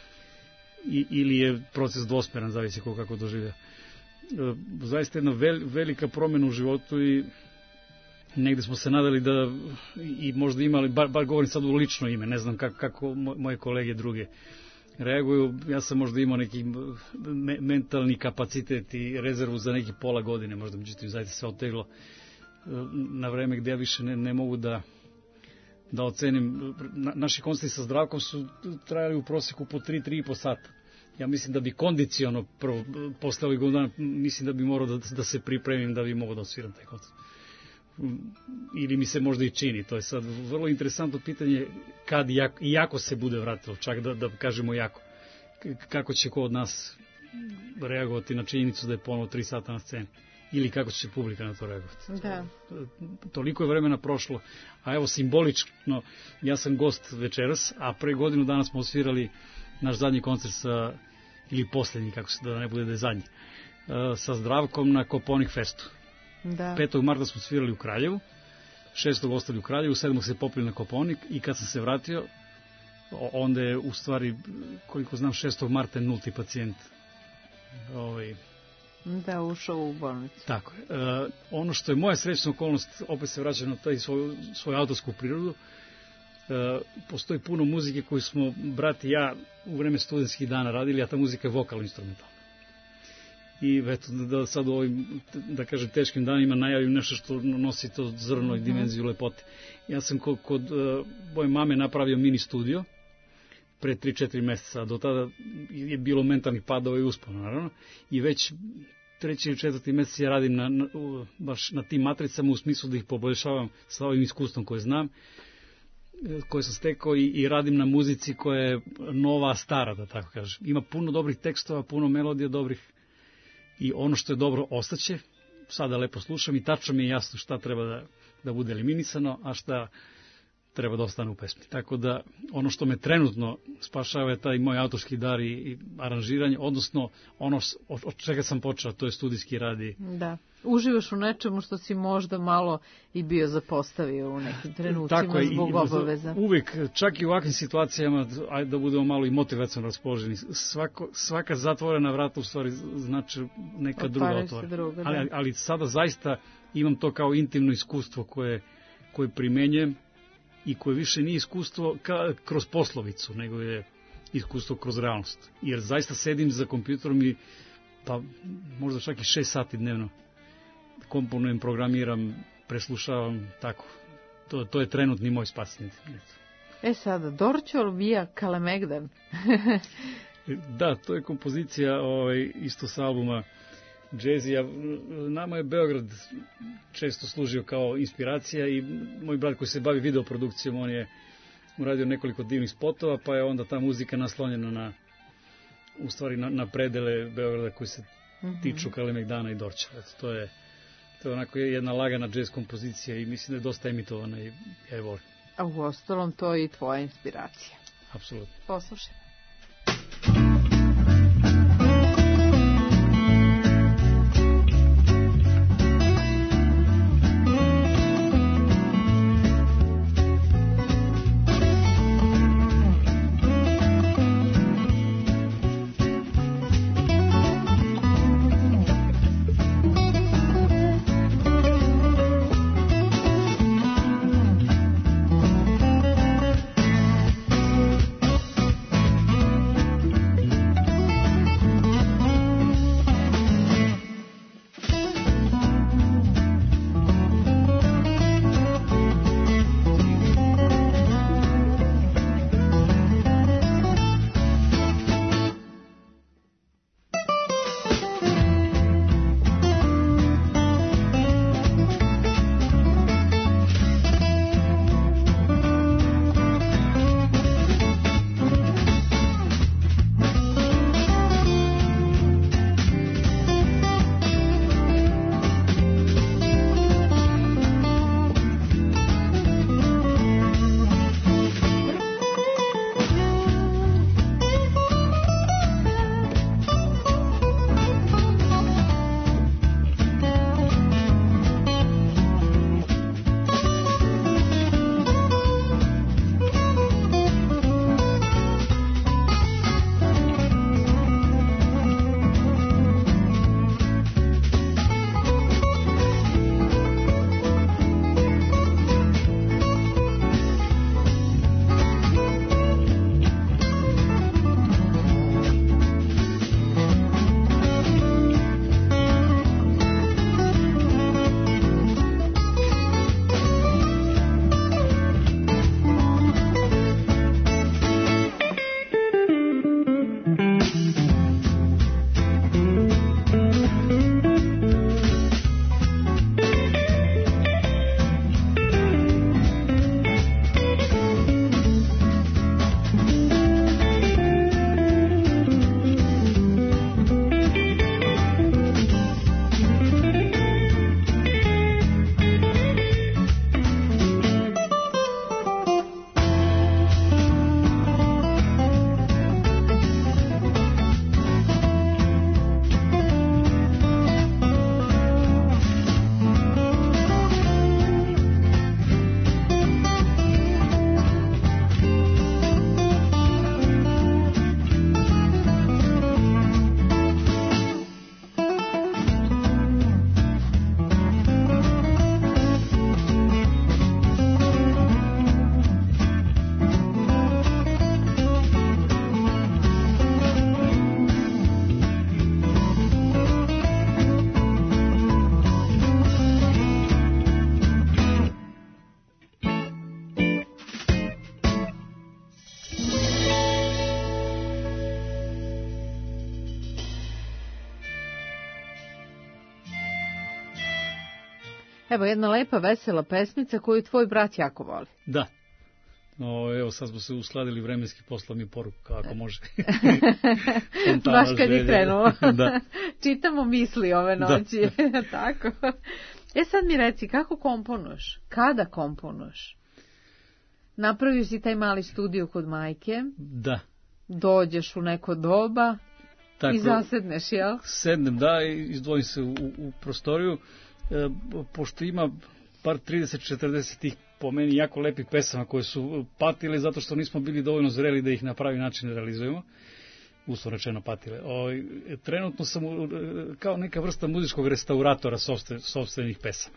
I, ili je proces dvosmeran, zavisi ko kako doživlja. Zaista jedna vel, velika promjena u životu i negde smo se nadali da i možda imali, bar, bar govorim sad u lično ime, ne znam kako, kako moje kolege druge reaguju. Ja sam možda imao neki me, mentalni kapacitet i rezervu za neki pola godine, možda međutim zaista se oteglo na vreme gde ja više ne, ne mogu da da ocenim. Na, naši koncerti sa Zdravkom su trajali u prosjeku po tri do tri i po sata. Ja mislim da bi kondiciono prvo, posle ovih godina, mislim da bi morao da, da se pripremim da bi mogao da osviram taj koncert. Ili mi se možda i čini. To je sad vrlo interesantno pitanje kad i jako, i jako se bude vratilo, čak da, da kažemo jako. Kako će ko od nas reagovati na činjenicu da je ponovo tri sata na sceni. Ili kako će publika na to reagovati. Da. Toliko je vremena prošlo, a evo simbolično, ja sam gost večeras, a pre godinu dana smo osvirali naš zadnji koncert sa, ili posljednji, kako se da ne bude da je zadnji, sa Zdravkom na Koponik festu. Da. petog marta smo svirali u Kraljevu, šestog ostali u Kraljevu, sedmog se popili na Koponik i kad sam se vratio, onda je u stvari, koliko znam, šestog marta je nulti pacijent ovaj, da ušao u bolnicu. Tako je. E, ono što je moja srećna okolnost, opet se vraća na taj svoju, svoju autorsku prirodu, e, postoji puno muzike koju smo, brat i ja, u vreme studentskih dana radili, a ta muzika je vokalno instrumentalna. I eto, da, da sad u ovim, da kažem, teškim danima najavim nešto što nosi to zrno i dimenziju lepote. Ja sam kod, kod uh, moje mame napravio mini studio pre tri do četiri meseca, do tada je bilo mentalnih padova i uspona, naravno, i već treći ili četvrti mesec ja radim na, na, baš na tim matricama u smislu da ih poboljšavam sa ovim iskustvom koje znam, koje sam stekao i, i radim na muzici koja je nova, stara, da tako kažem. Ima puno dobrih tekstova, puno melodija dobrih i ono što je dobro ostaće. Sada lepo slušam i tačno mi je jasno šta treba da, da bude eliminisano, a šta treba da ostane u pesmi. Tako da ono što me trenutno spašava je taj moj autorski dar i, i aranžiranje, odnosno ono od čega sam počeo, to je studijski rad. I... Da. Uživaš u nečemu što si možda malo i bio zapostavio u nekim trenucima tako je, zbog i, obaveza. Uvek, čak i u ovakvim situacijama, ajde da budemo malo i motivacijno raspoloženi, svako, svaka zatvorena vrata u stvari znači neka Otvaraju druga otvora. Druga, ali, ali sada zaista imam to kao intimno iskustvo koje, koje primenjujem i koje više nije iskustvo ka, kroz poslovicu, nego je iskustvo kroz realnost. Jer zaista sedim za kompjuterom i pa možda čak i šest sati dnevno komponujem, programiram, preslušavam, tako. To, to je trenutni moj spasitelj. E sada, Dorćol via Kalemegdan. Da, to je kompozicija ovaj, isto sa albuma Jazzija. Nama je Beograd često služio kao inspiracija i moj brat koji se bavi videoprodukcijom, on je uradio nekoliko divnih spotova, pa je onda ta muzika naslonjena na, u stvari na, na predele Beograda koji se mm-hmm. tiču Kalemegdana i Dorćola. To je, to je onako jedna lagana jazz kompozicija i mislim da je dosta emitovana i ja je volim. A u ostalom to je i tvoja inspiracija. Apsolutno. Poslušaj. Evo jedna lepa, vesela pesmica koju tvoj brat jako voli. Da. No, evo, sad smo se uskladili vremenski, poslao mi poruku, kako može. Baš kad je krenulo. Da. Čitamo misli ove noći. Da. Tako. E sad mi reci, kako komponuješ? Kada komponuješ? Napravio si taj mali studio kod majke. Da. Dođeš u neko doba. Tako, i zasedneš, jel? Sednem, da, i izdvojim se u, u prostoriju. E, pošto ima par trideset četrdeset tih po meni jako lepih pesama koje su patile zato što nismo bili dovoljno zreli da ih na pravi način realizujemo. Uslovno rečeno patile. O, trenutno sam u, kao neka vrsta muzičkog restauratora sopstvenih pesama.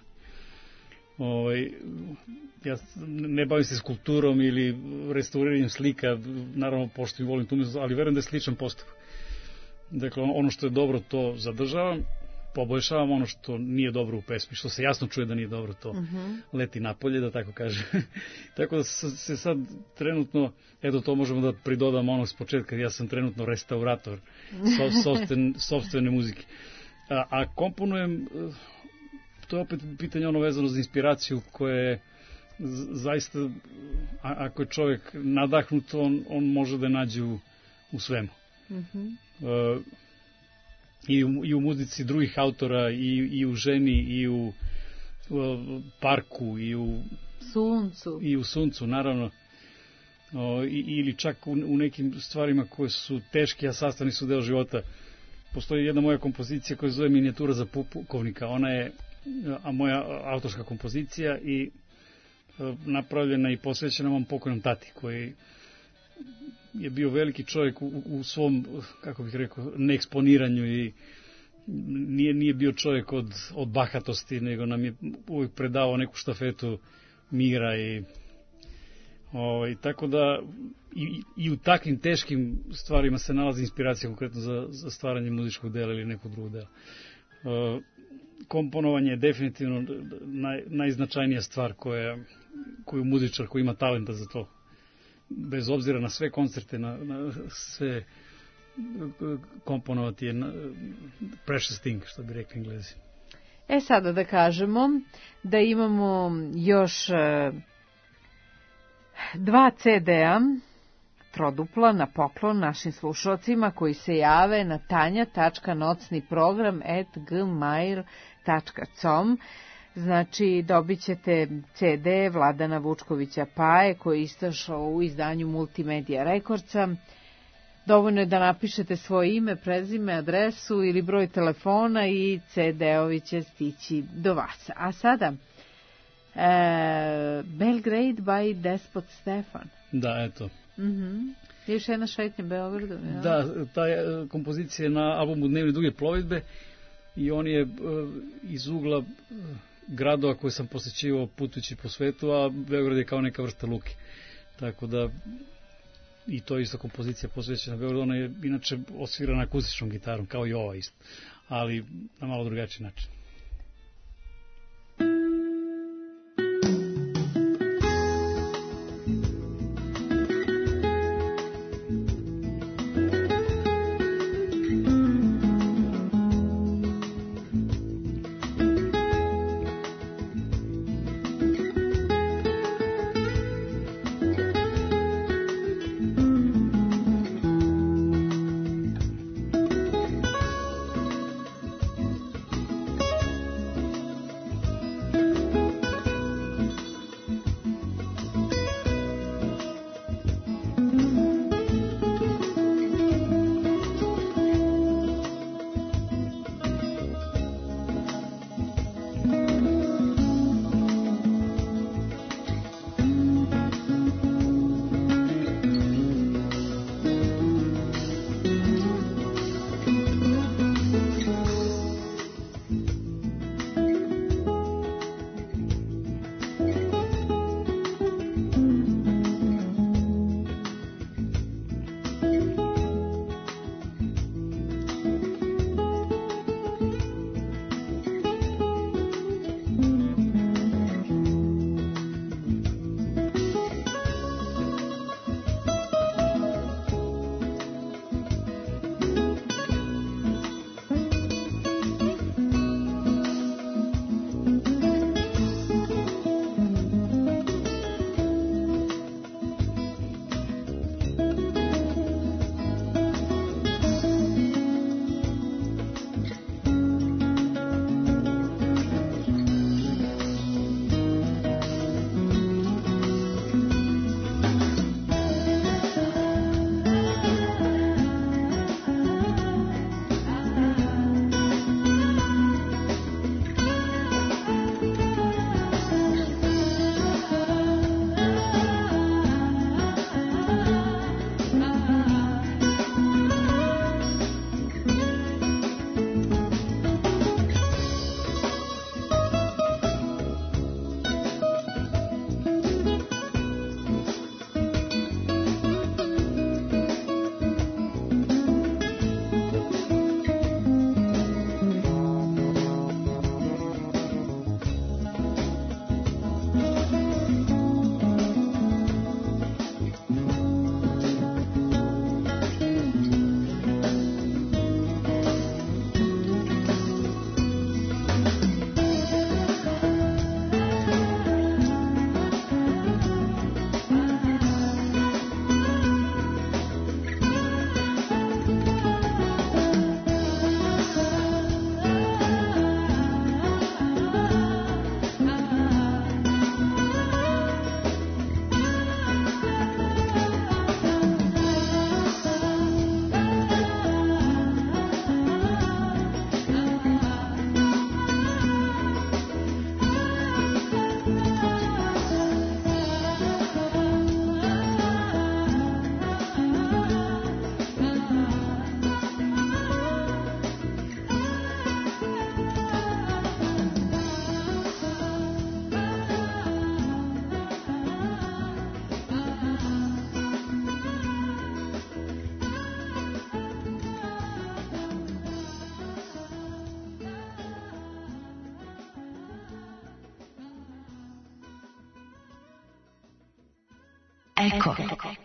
O, ja ne bavim se skulpturom ili restauriranjem slika, naravno pošto i volim tu muziku, ali verujem da je sličan postupak. Dakle, ono što je dobro to zadržavam, poboljšavam, ono što nije dobro u pesmi, što se jasno čuje da nije dobro, to uh-huh. leti napolje, da tako kažem. Tako da se sad trenutno, eto to možemo da pridodamo ono s početka, ja sam trenutno restaurator sopstvene, sopstvene muzike. A, a komponujem, to je opet pitanje ono vezano za inspiraciju koja je zaista, a, ako je čovjek nadahnut, on, on može da nađe u, u svemu. Uh-huh. Uh, i, u, i u muzici drugih autora, i, i u ženi, i u, u parku, i u suncu, i u suncu naravno. Uh, i, ili čak u, u nekim stvarima koje su teške, a sastavni su deo života. Postoji jedna moja kompozicija koja se zove Minijatura za pukovnika. Ona je a moja autorska kompozicija i uh, napravljena i posvećena mom pokojnom tati, koji je bio veliki čovjek u, u svom, kako bih rekao, neeksponiranju i nije, nije bio čovjek od, od bahatosti, nego nam je uvijek predavao neku štafetu mira i ovaj, tako da i, i u takvim teškim stvarima se nalazi inspiracija konkretno za, za stvaranje muzičkog dela ili nekog drugog dela. Uh, komponovanje je definitivno naj, najznačajnija stvar koja, koju muzičar koji ima talenta za to, bez obzira na sve koncerte, na, na sve komponovati je precious thing, što bi rekli Englezi. E sada da kažemo da imamo još dva ce de-a trodupla na poklon našim slušalcima koji se jave na tanja tačka nocni program at gmail tačka com. Znači, dobit ćete ce de Vladana Vučkovića Paje, koji je izašao u izdanju Multimedija Rekordsa. Dovoljno je da napišete svoje ime, prezime, adresu ili broj telefona i ce de-ovi će stići do vas. A sada, e, Belgrade by Despot Stefan. Da, eto. Mm-hmm. Još jedna šetnja Beogradom. Ja? Da, ta je kompozicija na albumu Dnevne duge plovidbe i on je uh, iz ugla uh, gradova koje sam posjećivao putujući po svetu, a Beograd je kao neka vrsta luke. Tako da i to je isto kompozicija posvećena Beogradu, ona je inače osvirana akustičnom gitarom, kao i ova isto, ali na malo drugačiji način. Eko.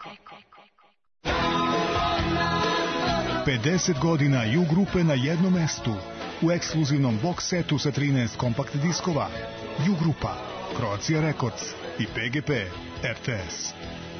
pedeset godina Ju grupe na jednom mestu. U ekskluzivnom box setu sa trinaest kompakt diskova. Ju grupa, Croatia Records i P G P R T S.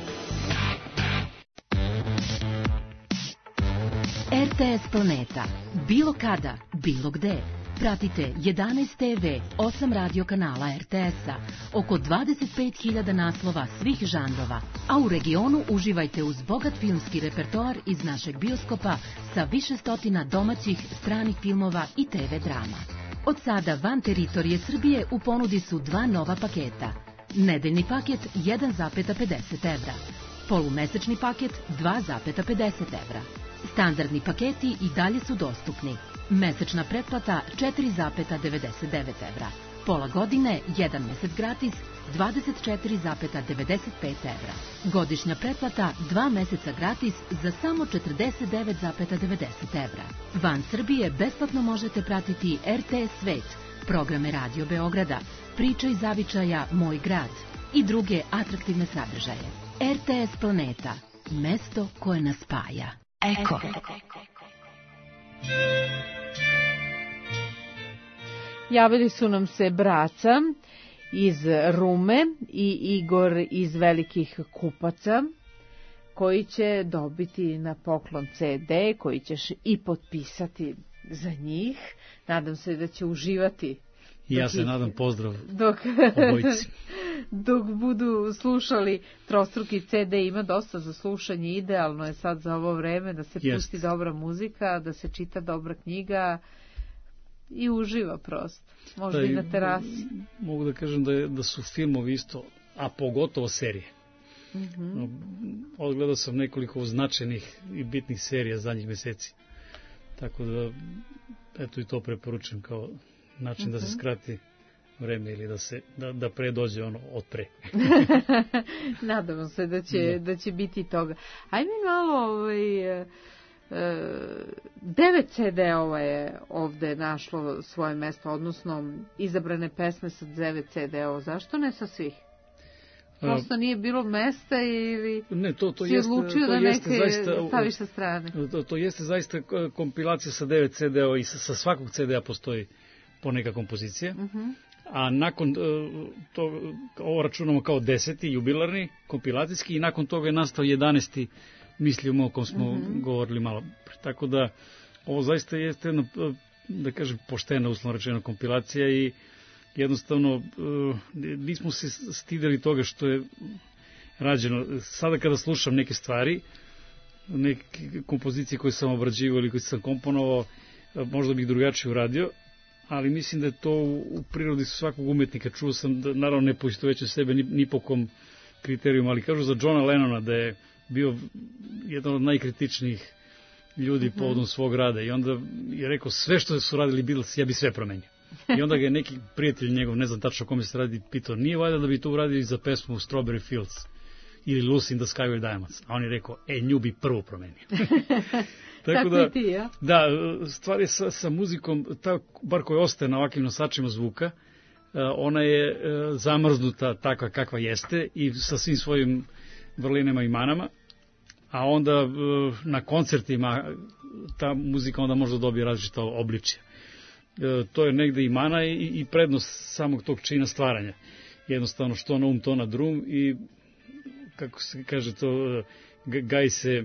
R T S Planeta. Bilo kada, bilo gde. Pratite jedanaest T V, osam radio kanala R T S-a, oko dvadeset pet hiljada naslova svih žanrova, a u regionu uživajte uz bogat filmski repertoar iz našeg bioskopa sa više stotina domaćih, stranih filmova i T V drama. Od sada van teritorije Srbije u ponudi su dva nova paketa. Nedeljni paket jedan zarez pedeset evra, polumesečni paket dva zarez pedeset evra. Standardni paketi i dalje su dostupni. Mesečna pretplata četiri zarez devedeset devet evra. Pola godine, jedan mesec gratis, dvadeset četiri zarez devedeset pet evra. Godišnja pretplata, dva meseca gratis za samo četrdeset devet zarez devedeset evra. Van Srbije besplatno možete pratiti R T S Svet, programe Radio Beograda, Priča iz zavičaja Moj grad i druge atraktivne sadržaje. R T S Planeta, mesto koje nas spaja. Eko. Javili su nam se Braca iz Rume i Igor iz Velikih Kupaca, koji će dobiti na poklon C D, koji ćeš i potpisati za njih. Nadam se da će uživati. Ja se nadam, pozdrav dok, obojici. Dok budu slušali trostruki C D, ima dosta za slušanje, idealno je sad za ovo vreme da se Jest. pusti dobra muzika, da se čita dobra knjiga i uživa prosto, možda da, i na terasi. Mogu da kažem da, je, da su filmovi isto, a pogotovo serije. Mm-hmm. Odgledao sam nekoliko značajnih i bitnih serija zadnjih meseci. Tako da, eto i to preporučujem kao način mm-hmm. da se skrati vreme ili da se da, da pre dođe ono od pre. Nadamo se da će, da. da će biti toga. Ajme malo ovaj, e, devet C D-ova je ovde našlo svoje mesto, odnosno izabrane pesme sa devet C D-ova. Zašto ne sa svih? Prosto nije bilo mesta ili ne, to, to si jeste, odlučio to da jeste neke zaista, staviš sa strane? To, to jeste zaista kompilacija sa devet C D-ova i sa, sa svakog C D-a postoji poneka kompozicija. Uh-huh. A nakon to, ovo računamo kao deseti, jubilarni, kompilacijski, i nakon toga je nastao jedanaesti Mislim o kom smo uh-huh. govorili malo. Tako da, ovo zaista jeste jedna, da kažem, poštena, uslovno rečena kompilacija i jednostavno nismo se stideli toga što je rađeno. Sada kada slušam neke stvari, neke kompozicije koje sam obrađivao ili koje sam komponovao, možda bih drugačije uradio, ali mislim da je to u prirodi svakog umetnika. Čuo sam da, naravno, ne poistoveću sebe ni, ni po kom kriterijuma, ali kažu za Johna Lennona da je bio jedan od najkritičnijih ljudi uh-huh. povodom svog rada i onda je rekao sve što su radili Beatles, ja bi sve promenio. I onda ga je neki prijatelj njegov, ne znam tačno kome se radi, pitao, nije valjda da bi to uradio i za pesmu Strawberry Fields ili Lucy in the Sky with Diamonds. A on je rekao, e, nju bi prvo promenio. Tako da, ti, ja? Da, stvar je sa, sa muzikom, ta, bar koja ostaje na ovakvim nosačima zvuka, ona je zamrznuta takva kakva jeste i sa svim svojim vrlinama i manama, a onda na koncertima ta muzika onda možda dobije različita obličja. To je negde i mana i, i prednost samog tog čina stvaranja. Jednostavno što na um, to na drum i, kako se kaže to, gaji se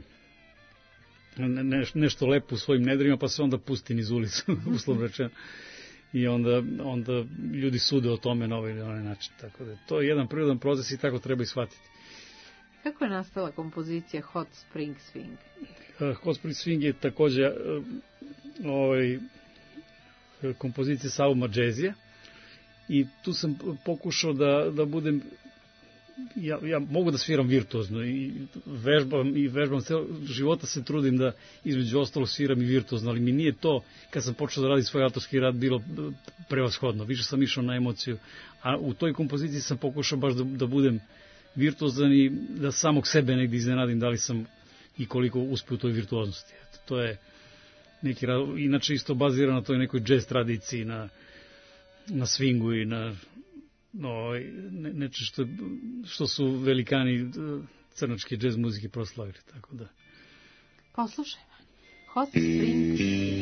ne, nešto lepo u svojim nedrima, pa se onda pusti niz ulicu, uslovno rečeno. I onda, onda ljudi sude o tome na ovaj ili onaj način. Tako da to je jedan prirodan proces i tako treba i shvatiti. Kako je nastala kompozicija Hot Spring Swing? Uh, Hot Spring Swing je takođe uh, ovaj, kompozicija sa albuma Jazzija i tu sam pokušao da, da budem, ja, ja mogu da sviram virtuozno i vežbam i vežbam celo života, se trudim da između ostalo sviram i virtuozno, ali mi nije to, kad sam počeo da radim svoj autorski rad, bilo prevashodno, više sam išao na emociju, a u toj kompoziciji sam pokušao baš da, da budem virtuozan i da samog sebe negdje iznenadim da li sam i koliko uspio u toj virtuoznosti. To je neki, inače isto bazirano na toj nekoj jazz tradiciji, na, na swingu i na no, neče što, što su velikani crnačke džez muzike proslavili, tako da. Poslušajmo. Hot Springs.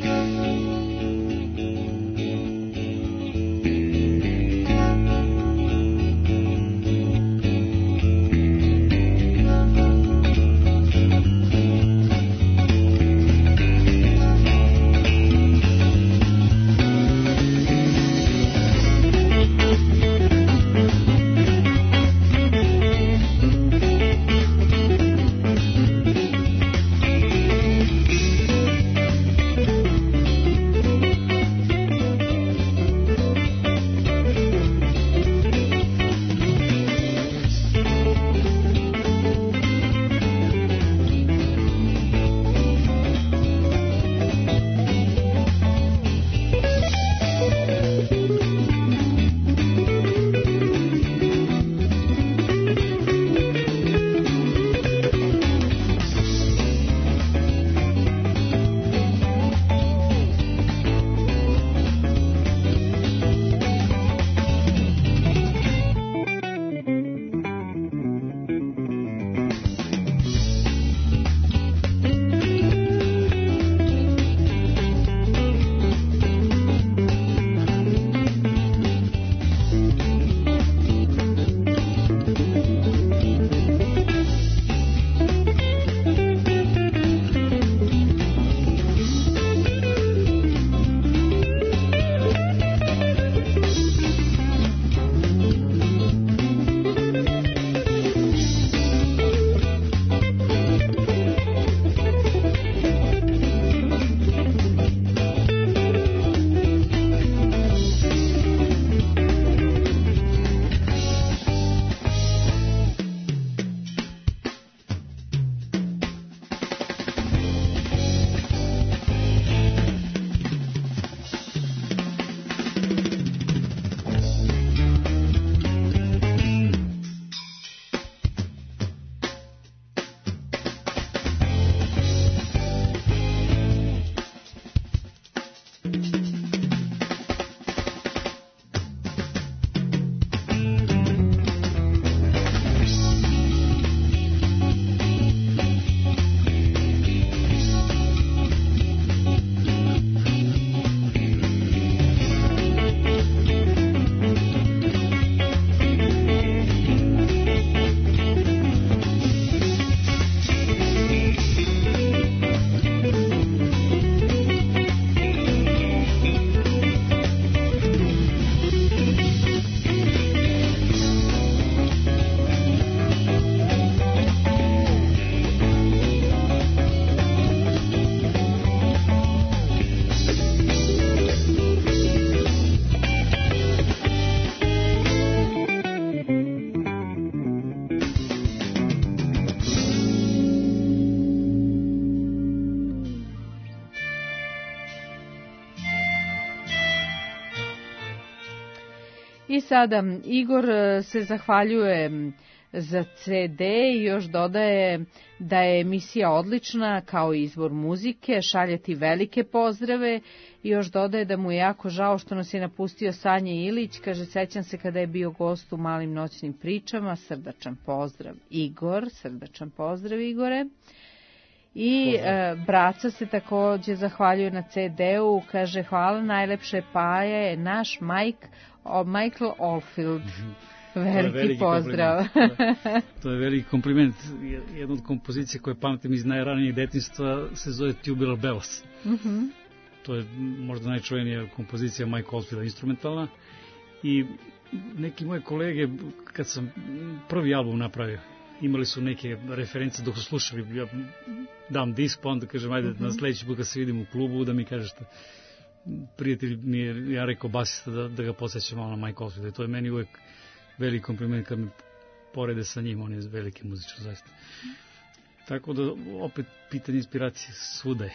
I sada Igor se zahvaljuje za ce de i još dodaje da je emisija odlična kao izbor muzike, šalje ti velike pozdrave i još dodaje da mu je jako žao što nas je napustio Sanje Ilić, kaže sećam se kada je bio gost u Malim noćnim pričama, srdačan pozdrav Igor, srdačan pozdrav Igore. I e, braca se takođe zahvaljuje na ce de-u, kaže hvala, najlepše Paja je naš Mike, o, Michael Oldfield. Mm-hmm. Veliki, veliki pozdrav. To, to je veliki kompliment. Jedna od kompozicija koje pamtim iz najranijeg detinjstva se zove Tubular Bells. Mm-hmm. To je možda najčuvenija kompozicija Mike Oldfielda, instrumentalna. I neki moje kolege, kad sam prvi album napravio, imali su neke reference dok su slušali, ja dam disk, pa onda kažem, ajde mm-hmm. na sledeći put kad se vidim u klubu, da mi kažeš što prijatelj mi je, ja rekao basista, da, da ga podsjećam malo na Mike Oldfielda. To je meni uvek veliki kompliment kad me porede sa njim, on je veliki muzičar, zaista. Tako da, opet, pitanje inspiracije svuda je.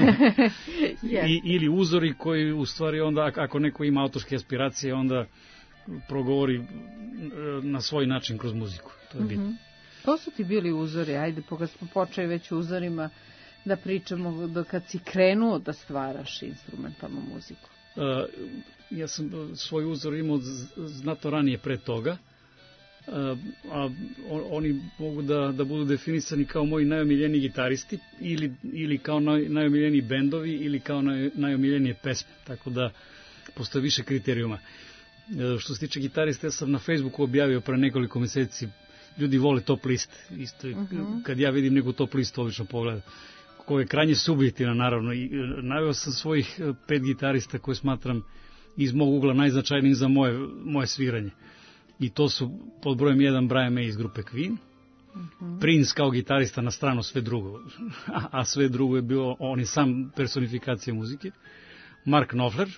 yes. I, ili uzori koji, u stvari, onda, ako neko ima autorske aspiracije, onda progovori na svoj način kroz muziku. To je bitno. Mm-hmm. Ko su ti bili uzori? Ajde, kad smo počeli već uzorima da pričamo, do kad si krenuo da stvaraš instrumentalnu muziku. Uh, ja sam svoj uzor imao znatno ranije pre toga. a, a oni mogu da, da budu definisani kao moji najomiljeniji gitaristi ili, ili kao naj, najomiljeniji bendovi ili kao naj, najomiljenije pesme, tako da postoje više kriterijuma. Što se tiče gitarista, ja sam na Facebooku objavio pre nekoliko meseci, ljudi vole top list, isto uh-huh. Kad ja vidim neku top listu, obično pogledam, koja je krajnje subjektivna, naravno, i naveo sam svojih pet gitarista koje smatram iz mog ugla najznačajnijim za moje, moje sviranje. I to su pod brojem jedan Brian May iz grupe Queen, uh-huh. Prince kao gitarista, na stranu sve drugo, a sve drugo je bilo, on je sam personifikacija muzike, Mark Knopfler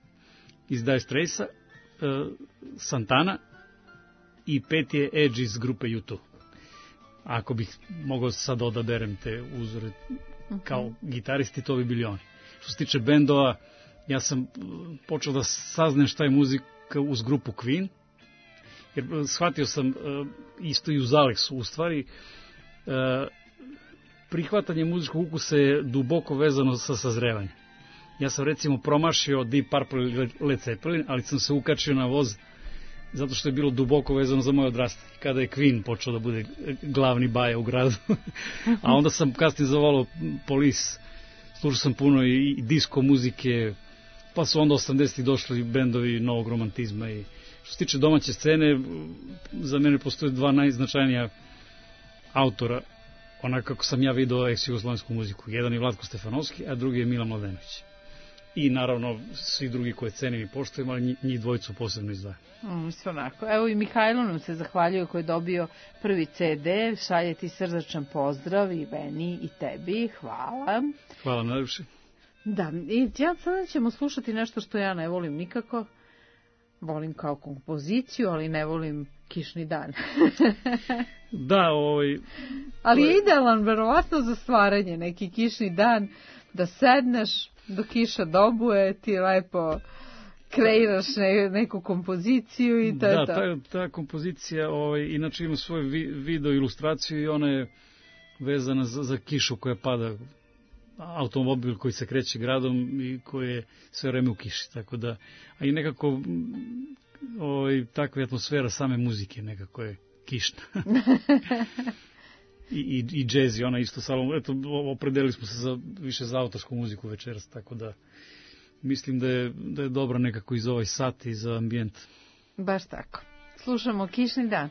iz Dire Straitsa, uh, Santana i pet je Edge iz grupe U dva. Ako bih mogao sad odaberem te uzore uh-huh. kao gitaristi, to bi bili oni. Što se tiče bendova, ja sam počeo da saznajem šta je muzika uz grupu Queen, jer shvatio sam uh, isto i uz Alexu, u stvari uh, prihvatanje muzičkog ukusa je duboko vezano sa sazrevanjem. Ja sam recimo promašio Deep Purple ili Led Zeppelin, ali sam se ukačio na voz zato što je bilo duboko vezano za moje odrastanje, kada je Queen počeo da bude glavni baja u gradu. A onda sam kasnije zavolao Police, slušao sam puno i, i disko muzike, pa su onda osamdesetih došli bendovi novog romantizma. I što se tiče domaće scene, za mene postoje dva najznačajnija autora, onako kako sam ja vidio ex-jugoslovensku muziku. Jedan je Vlatko Stefanovski, a drugi je Milan Mladenović. I naravno svi drugi koje cenim i poštujem, ali njih dvojicu posebno izdvajam. Mm, sve onako. Evo i Mihajlo nam se zahvaljuje koji je dobio prvi ce de, šalje ti srdačan pozdrav i meni i tebi, hvala. Hvala najljepše. Da, i ja sada ćemo slušati nešto što ja ne volim nikako, volim kao kompoziciju, ali ne volim Kišni dan. Da, ovaj... Ali je idealan, verovatno, za stvaranje, neki kišni dan, da sedneš, do kiša dobuje, ti lepo kreiraš ne, neku kompoziciju i to je da, to. Ta, ta kompozicija ovaj, inače ima svoju vi, video ilustraciju i ona je vezana za, za kišu koja pada, automobil koji se kreće gradom i koji je sve vreme u kiši, tako da, a i nekako ovaj, takva atmosfera same muzike nekako je kišna. I, i, i džez i ona isto salom, eto, opredelili smo se za, više za autorsku muziku večeras, tako da mislim da je, da je dobra nekako iz ovaj sat i za ambijent. Baš tako. Slušamo Kišni dan.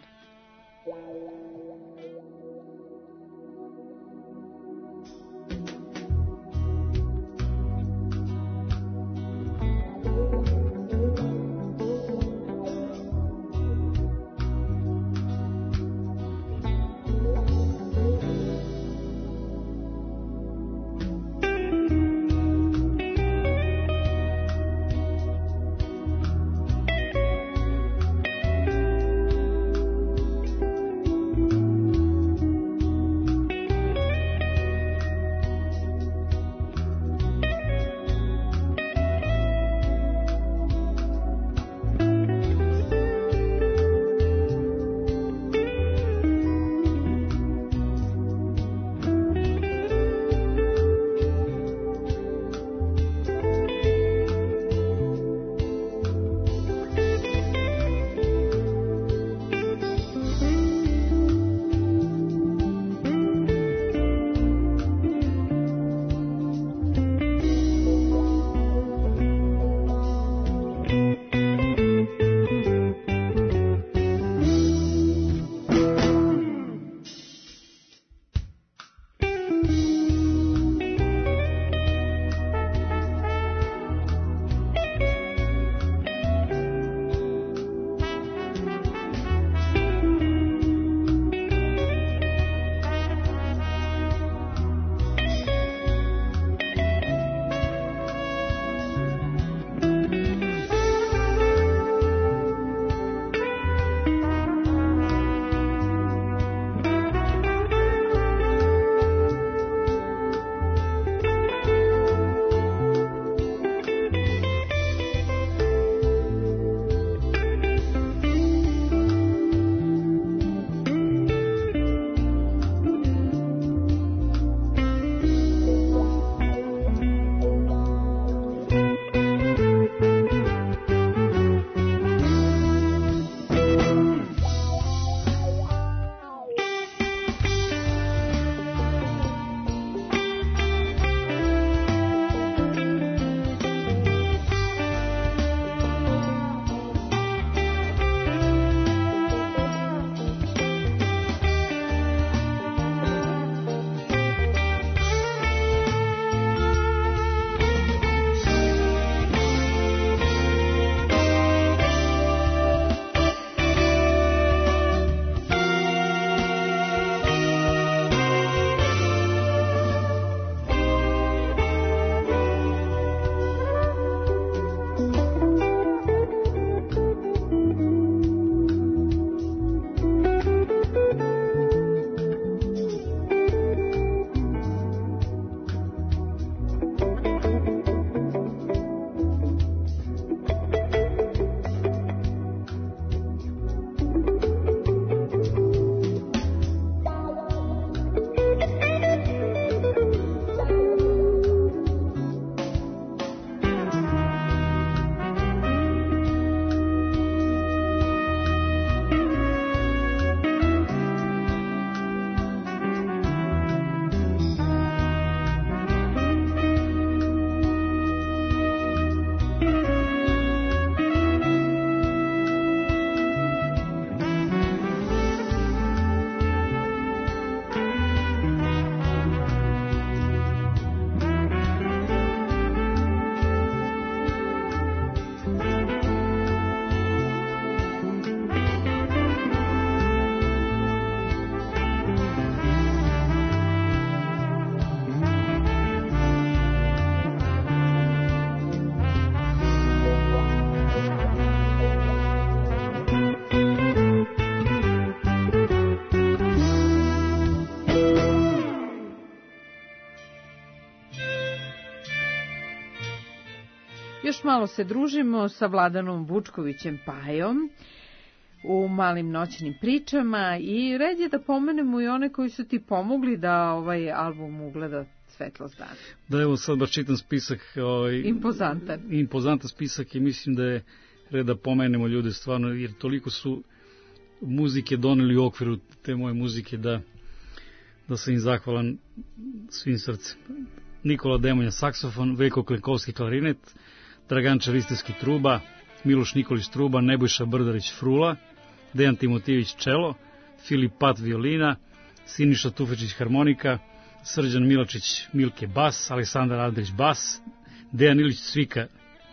još malo se družimo sa Vladanom Vučkovićem Pajom u Malim noćnim pričama i red je da pomenemo i one koji su ti pomogli da ovaj album ugleda svetlost dana. Da, evo sad baš čitam spisak. Ovaj, impozantan. Impozantan spisak i mislim da je red da pomenemo ljude stvarno, jer toliko su muzike doneli u okviru te moje muzike da, da sam im zahvalan svim srcem. Nikola Demonja saksofon, Veljko Klenkovski klarinet, Dragan Čaristovski truba, Miloš Nikolić truba, Nebojša Brdarić frula, Dejan Timotijević čelo, Filip Pat violina, Siniša Tufečić harmonika, Srđan Milačić Milke bas, Aleksandar Andrić bas, Dejan Ilić Cvika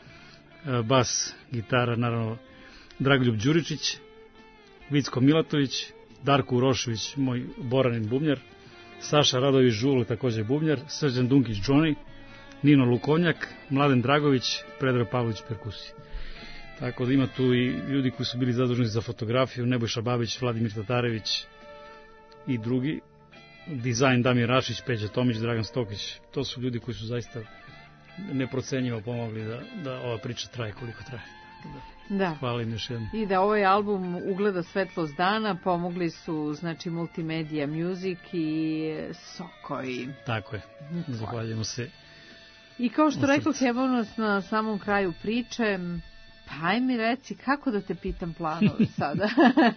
bas, gitara, naravno Dragoljub Đuričić, Vicko Milatović, Darko Urošević, moj Boranin bubnjar, Saša Radović Žulo, također bubnjar, Srđan Dunkić Džoni, Nino Lukovnjak, Mladen Dragović, Predrag Pavlović perkusije. Tako da ima tu i ljudi koji su bili zaduženi za fotografiju, Nebojša Babić, Vladimir Tatarević i drugi, dizajn Damir Rašić, Peđa Tomić, Dragan Stokić. To su ljudi koji su zaista neprocenjivo pomogli da, da ova priča traje koliko traje. Da. Da. Hvala im još jednom. I da ovaj album ugleda svetlost dana pomogli su, znači, Multimedia Music i Sokoj. Tako je. Zahvaljujemo se. I kao što rekao, evo nas na samom kraju priče. Pa aj mi reci, kako da te pitam planove sada?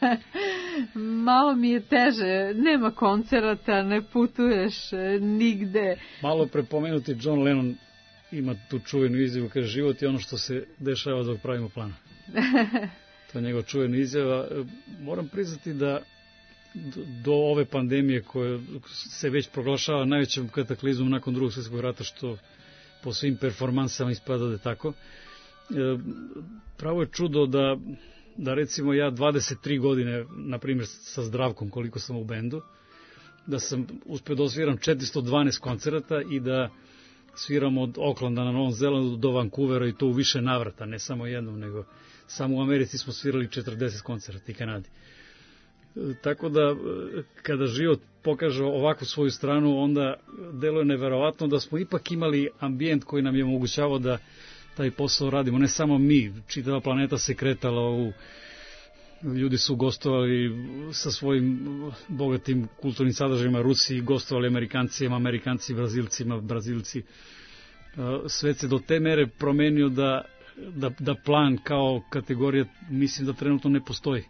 Malo mi je teže, nema koncerata, ne putuješ nigde. Malo prepomenuti, John Lennon ima tu čuvenu izjavu, kaže, život je ono što se dešava dok pravimo plan. To je njegova čuvena izjava. Moram priznati da do ove pandemije koja se već proglašava najvećom kataklizmom nakon drugog svjetskog rata, što po svim performansama ispada da je tako, pravo je čudo da, da recimo ja dvadeset tri godine, na primjer sa Zdravkom koliko sam u bendu, da sam uspio da osviram četiristo dvanaest koncerata i da sviram od Oklanda na Novom Zelandu do Vancouvera i to u više navrata, ne samo jednom, nego samo u Americi smo svirali četrdeset koncerata i Kanadi. Tako da kada život pokaže ovakvu svoju stranu, onda deluje neverovatno da smo ipak imali ambijent koji nam je omogućavao da taj posao radimo, ne samo mi, čitava planeta se kretala, u, ljudi su gostovali sa svojim bogatim kulturnim sadržajima, Rusi gostovali Amerikancima, Amerikanci Brazilcima, Brazilci. Svet se do te mere promenio da, da, da plan kao kategorija, mislim da trenutno ne postoji.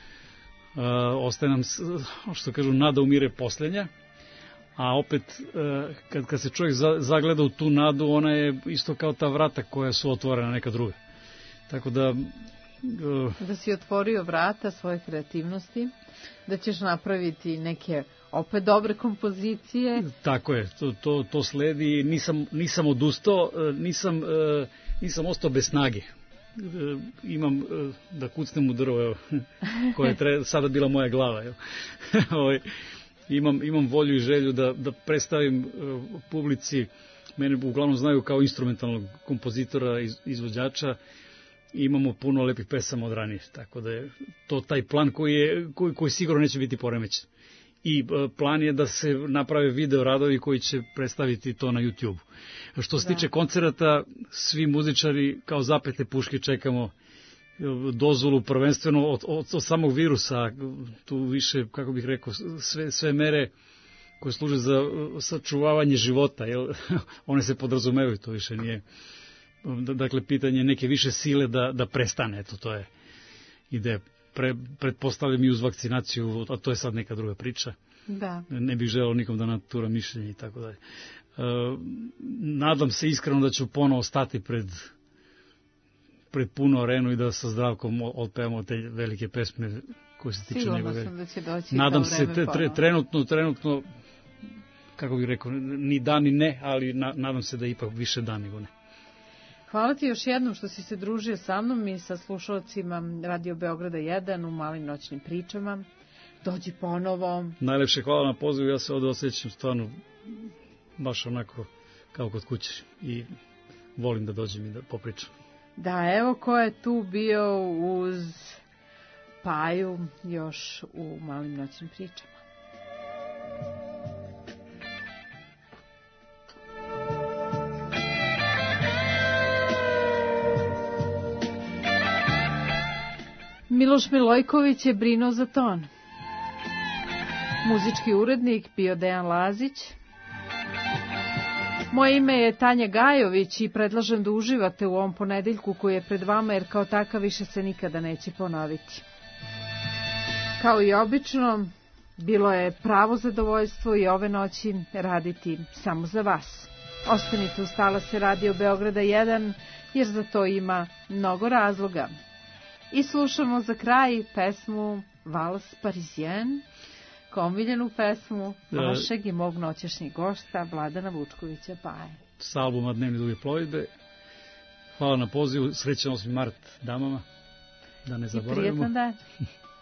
Ostaje nam, što kažu, nada umire posljednja. A opet, kad, kad se čovjek zagleda u tu nadu, ona je isto kao ta vrata koja su otvorena neka druga. Tako da... Da si otvorio vrata svoje kreativnosti, da ćeš napraviti neke opet dobre kompozicije. Tako je, to, to, to sledi. Nisam, nisam odustao, nisam, nisam ostao bez snage. Imam da kucnem u drvo, evo, koja je tre, sada bila moja glava. Evo. Imam, imam volju i želju da, da predstavim uh, publici, mene uglavnom znaju kao instrumentalnog kompozitora, iz, izvođača, i imamo puno lepih pesama od ranije, tako da je to taj plan koji, je, koji, koji sigurno neće biti poremećen. I uh, plan je da se naprave video radovi koji će predstaviti to na YouTube. Što se da. tiče koncerata, svi muzičari kao zapete puške čekamo dozvolu prvenstveno od, od, od samog virusa, tu više, kako bih rekao, sve, sve mere koje služe za sačuvavanje života, jel? One se podrazumevaju, to više nije, dakle, pitanje neke više sile da, da prestane, eto, to je ideja. Pre, pretpostavljam i uz vakcinaciju, a to je sad neka druga priča. Da. Ne bih želeo nikom da natura mišljenje i tako dalje. E, nadam se iskreno da ću ponovo stati pred pred puno arenu i da sa Zdravkom otpevamo te velike pesme koje se tiču njegove. Sigurno sam da će doći. Nadam se te, tre, trenutno, trenutno, kako bih rekao, ni da ni ne, ali na, nadam se da ipak više da nego ne. Hvala ti još jednom što si se družio sa mnom i sa slušalcima Radio Beograda jedan u Malim noćnim pričama. Dođi ponovo. Najlepše hvala na pozivu, ja se ovdje osjećam stvarno baš onako kao kod kuće i volim da dođem i da popričam. Da, evo ko je tu bio uz Paju još u Malim noćnim pričama. Miloš Milojković je brinuo za ton. Muzički urednik bio Dejan Lazić. Moje ime je Tanja Gajović i predlažem da uživate u ovom ponedeljku koji je pred vama, jer kao takav više se nikada neće ponoviti. Kao i obično, bilo je pravo zadovoljstvo i ove noći raditi samo za vas. Ostanite uz talase Radio Beograda jedan, jer za to ima mnogo razloga. I slušamo za kraj pesmu Vals Parisien, omiljenu pesmu vašeg i mog noćašnjeg gošta Vladana Vučkovića Paje. Sa albuma Dnevni duge plovidbe. Hvala na pozivu, srećan osmi mart damama, da ne zaboravimo. I prijetan dan.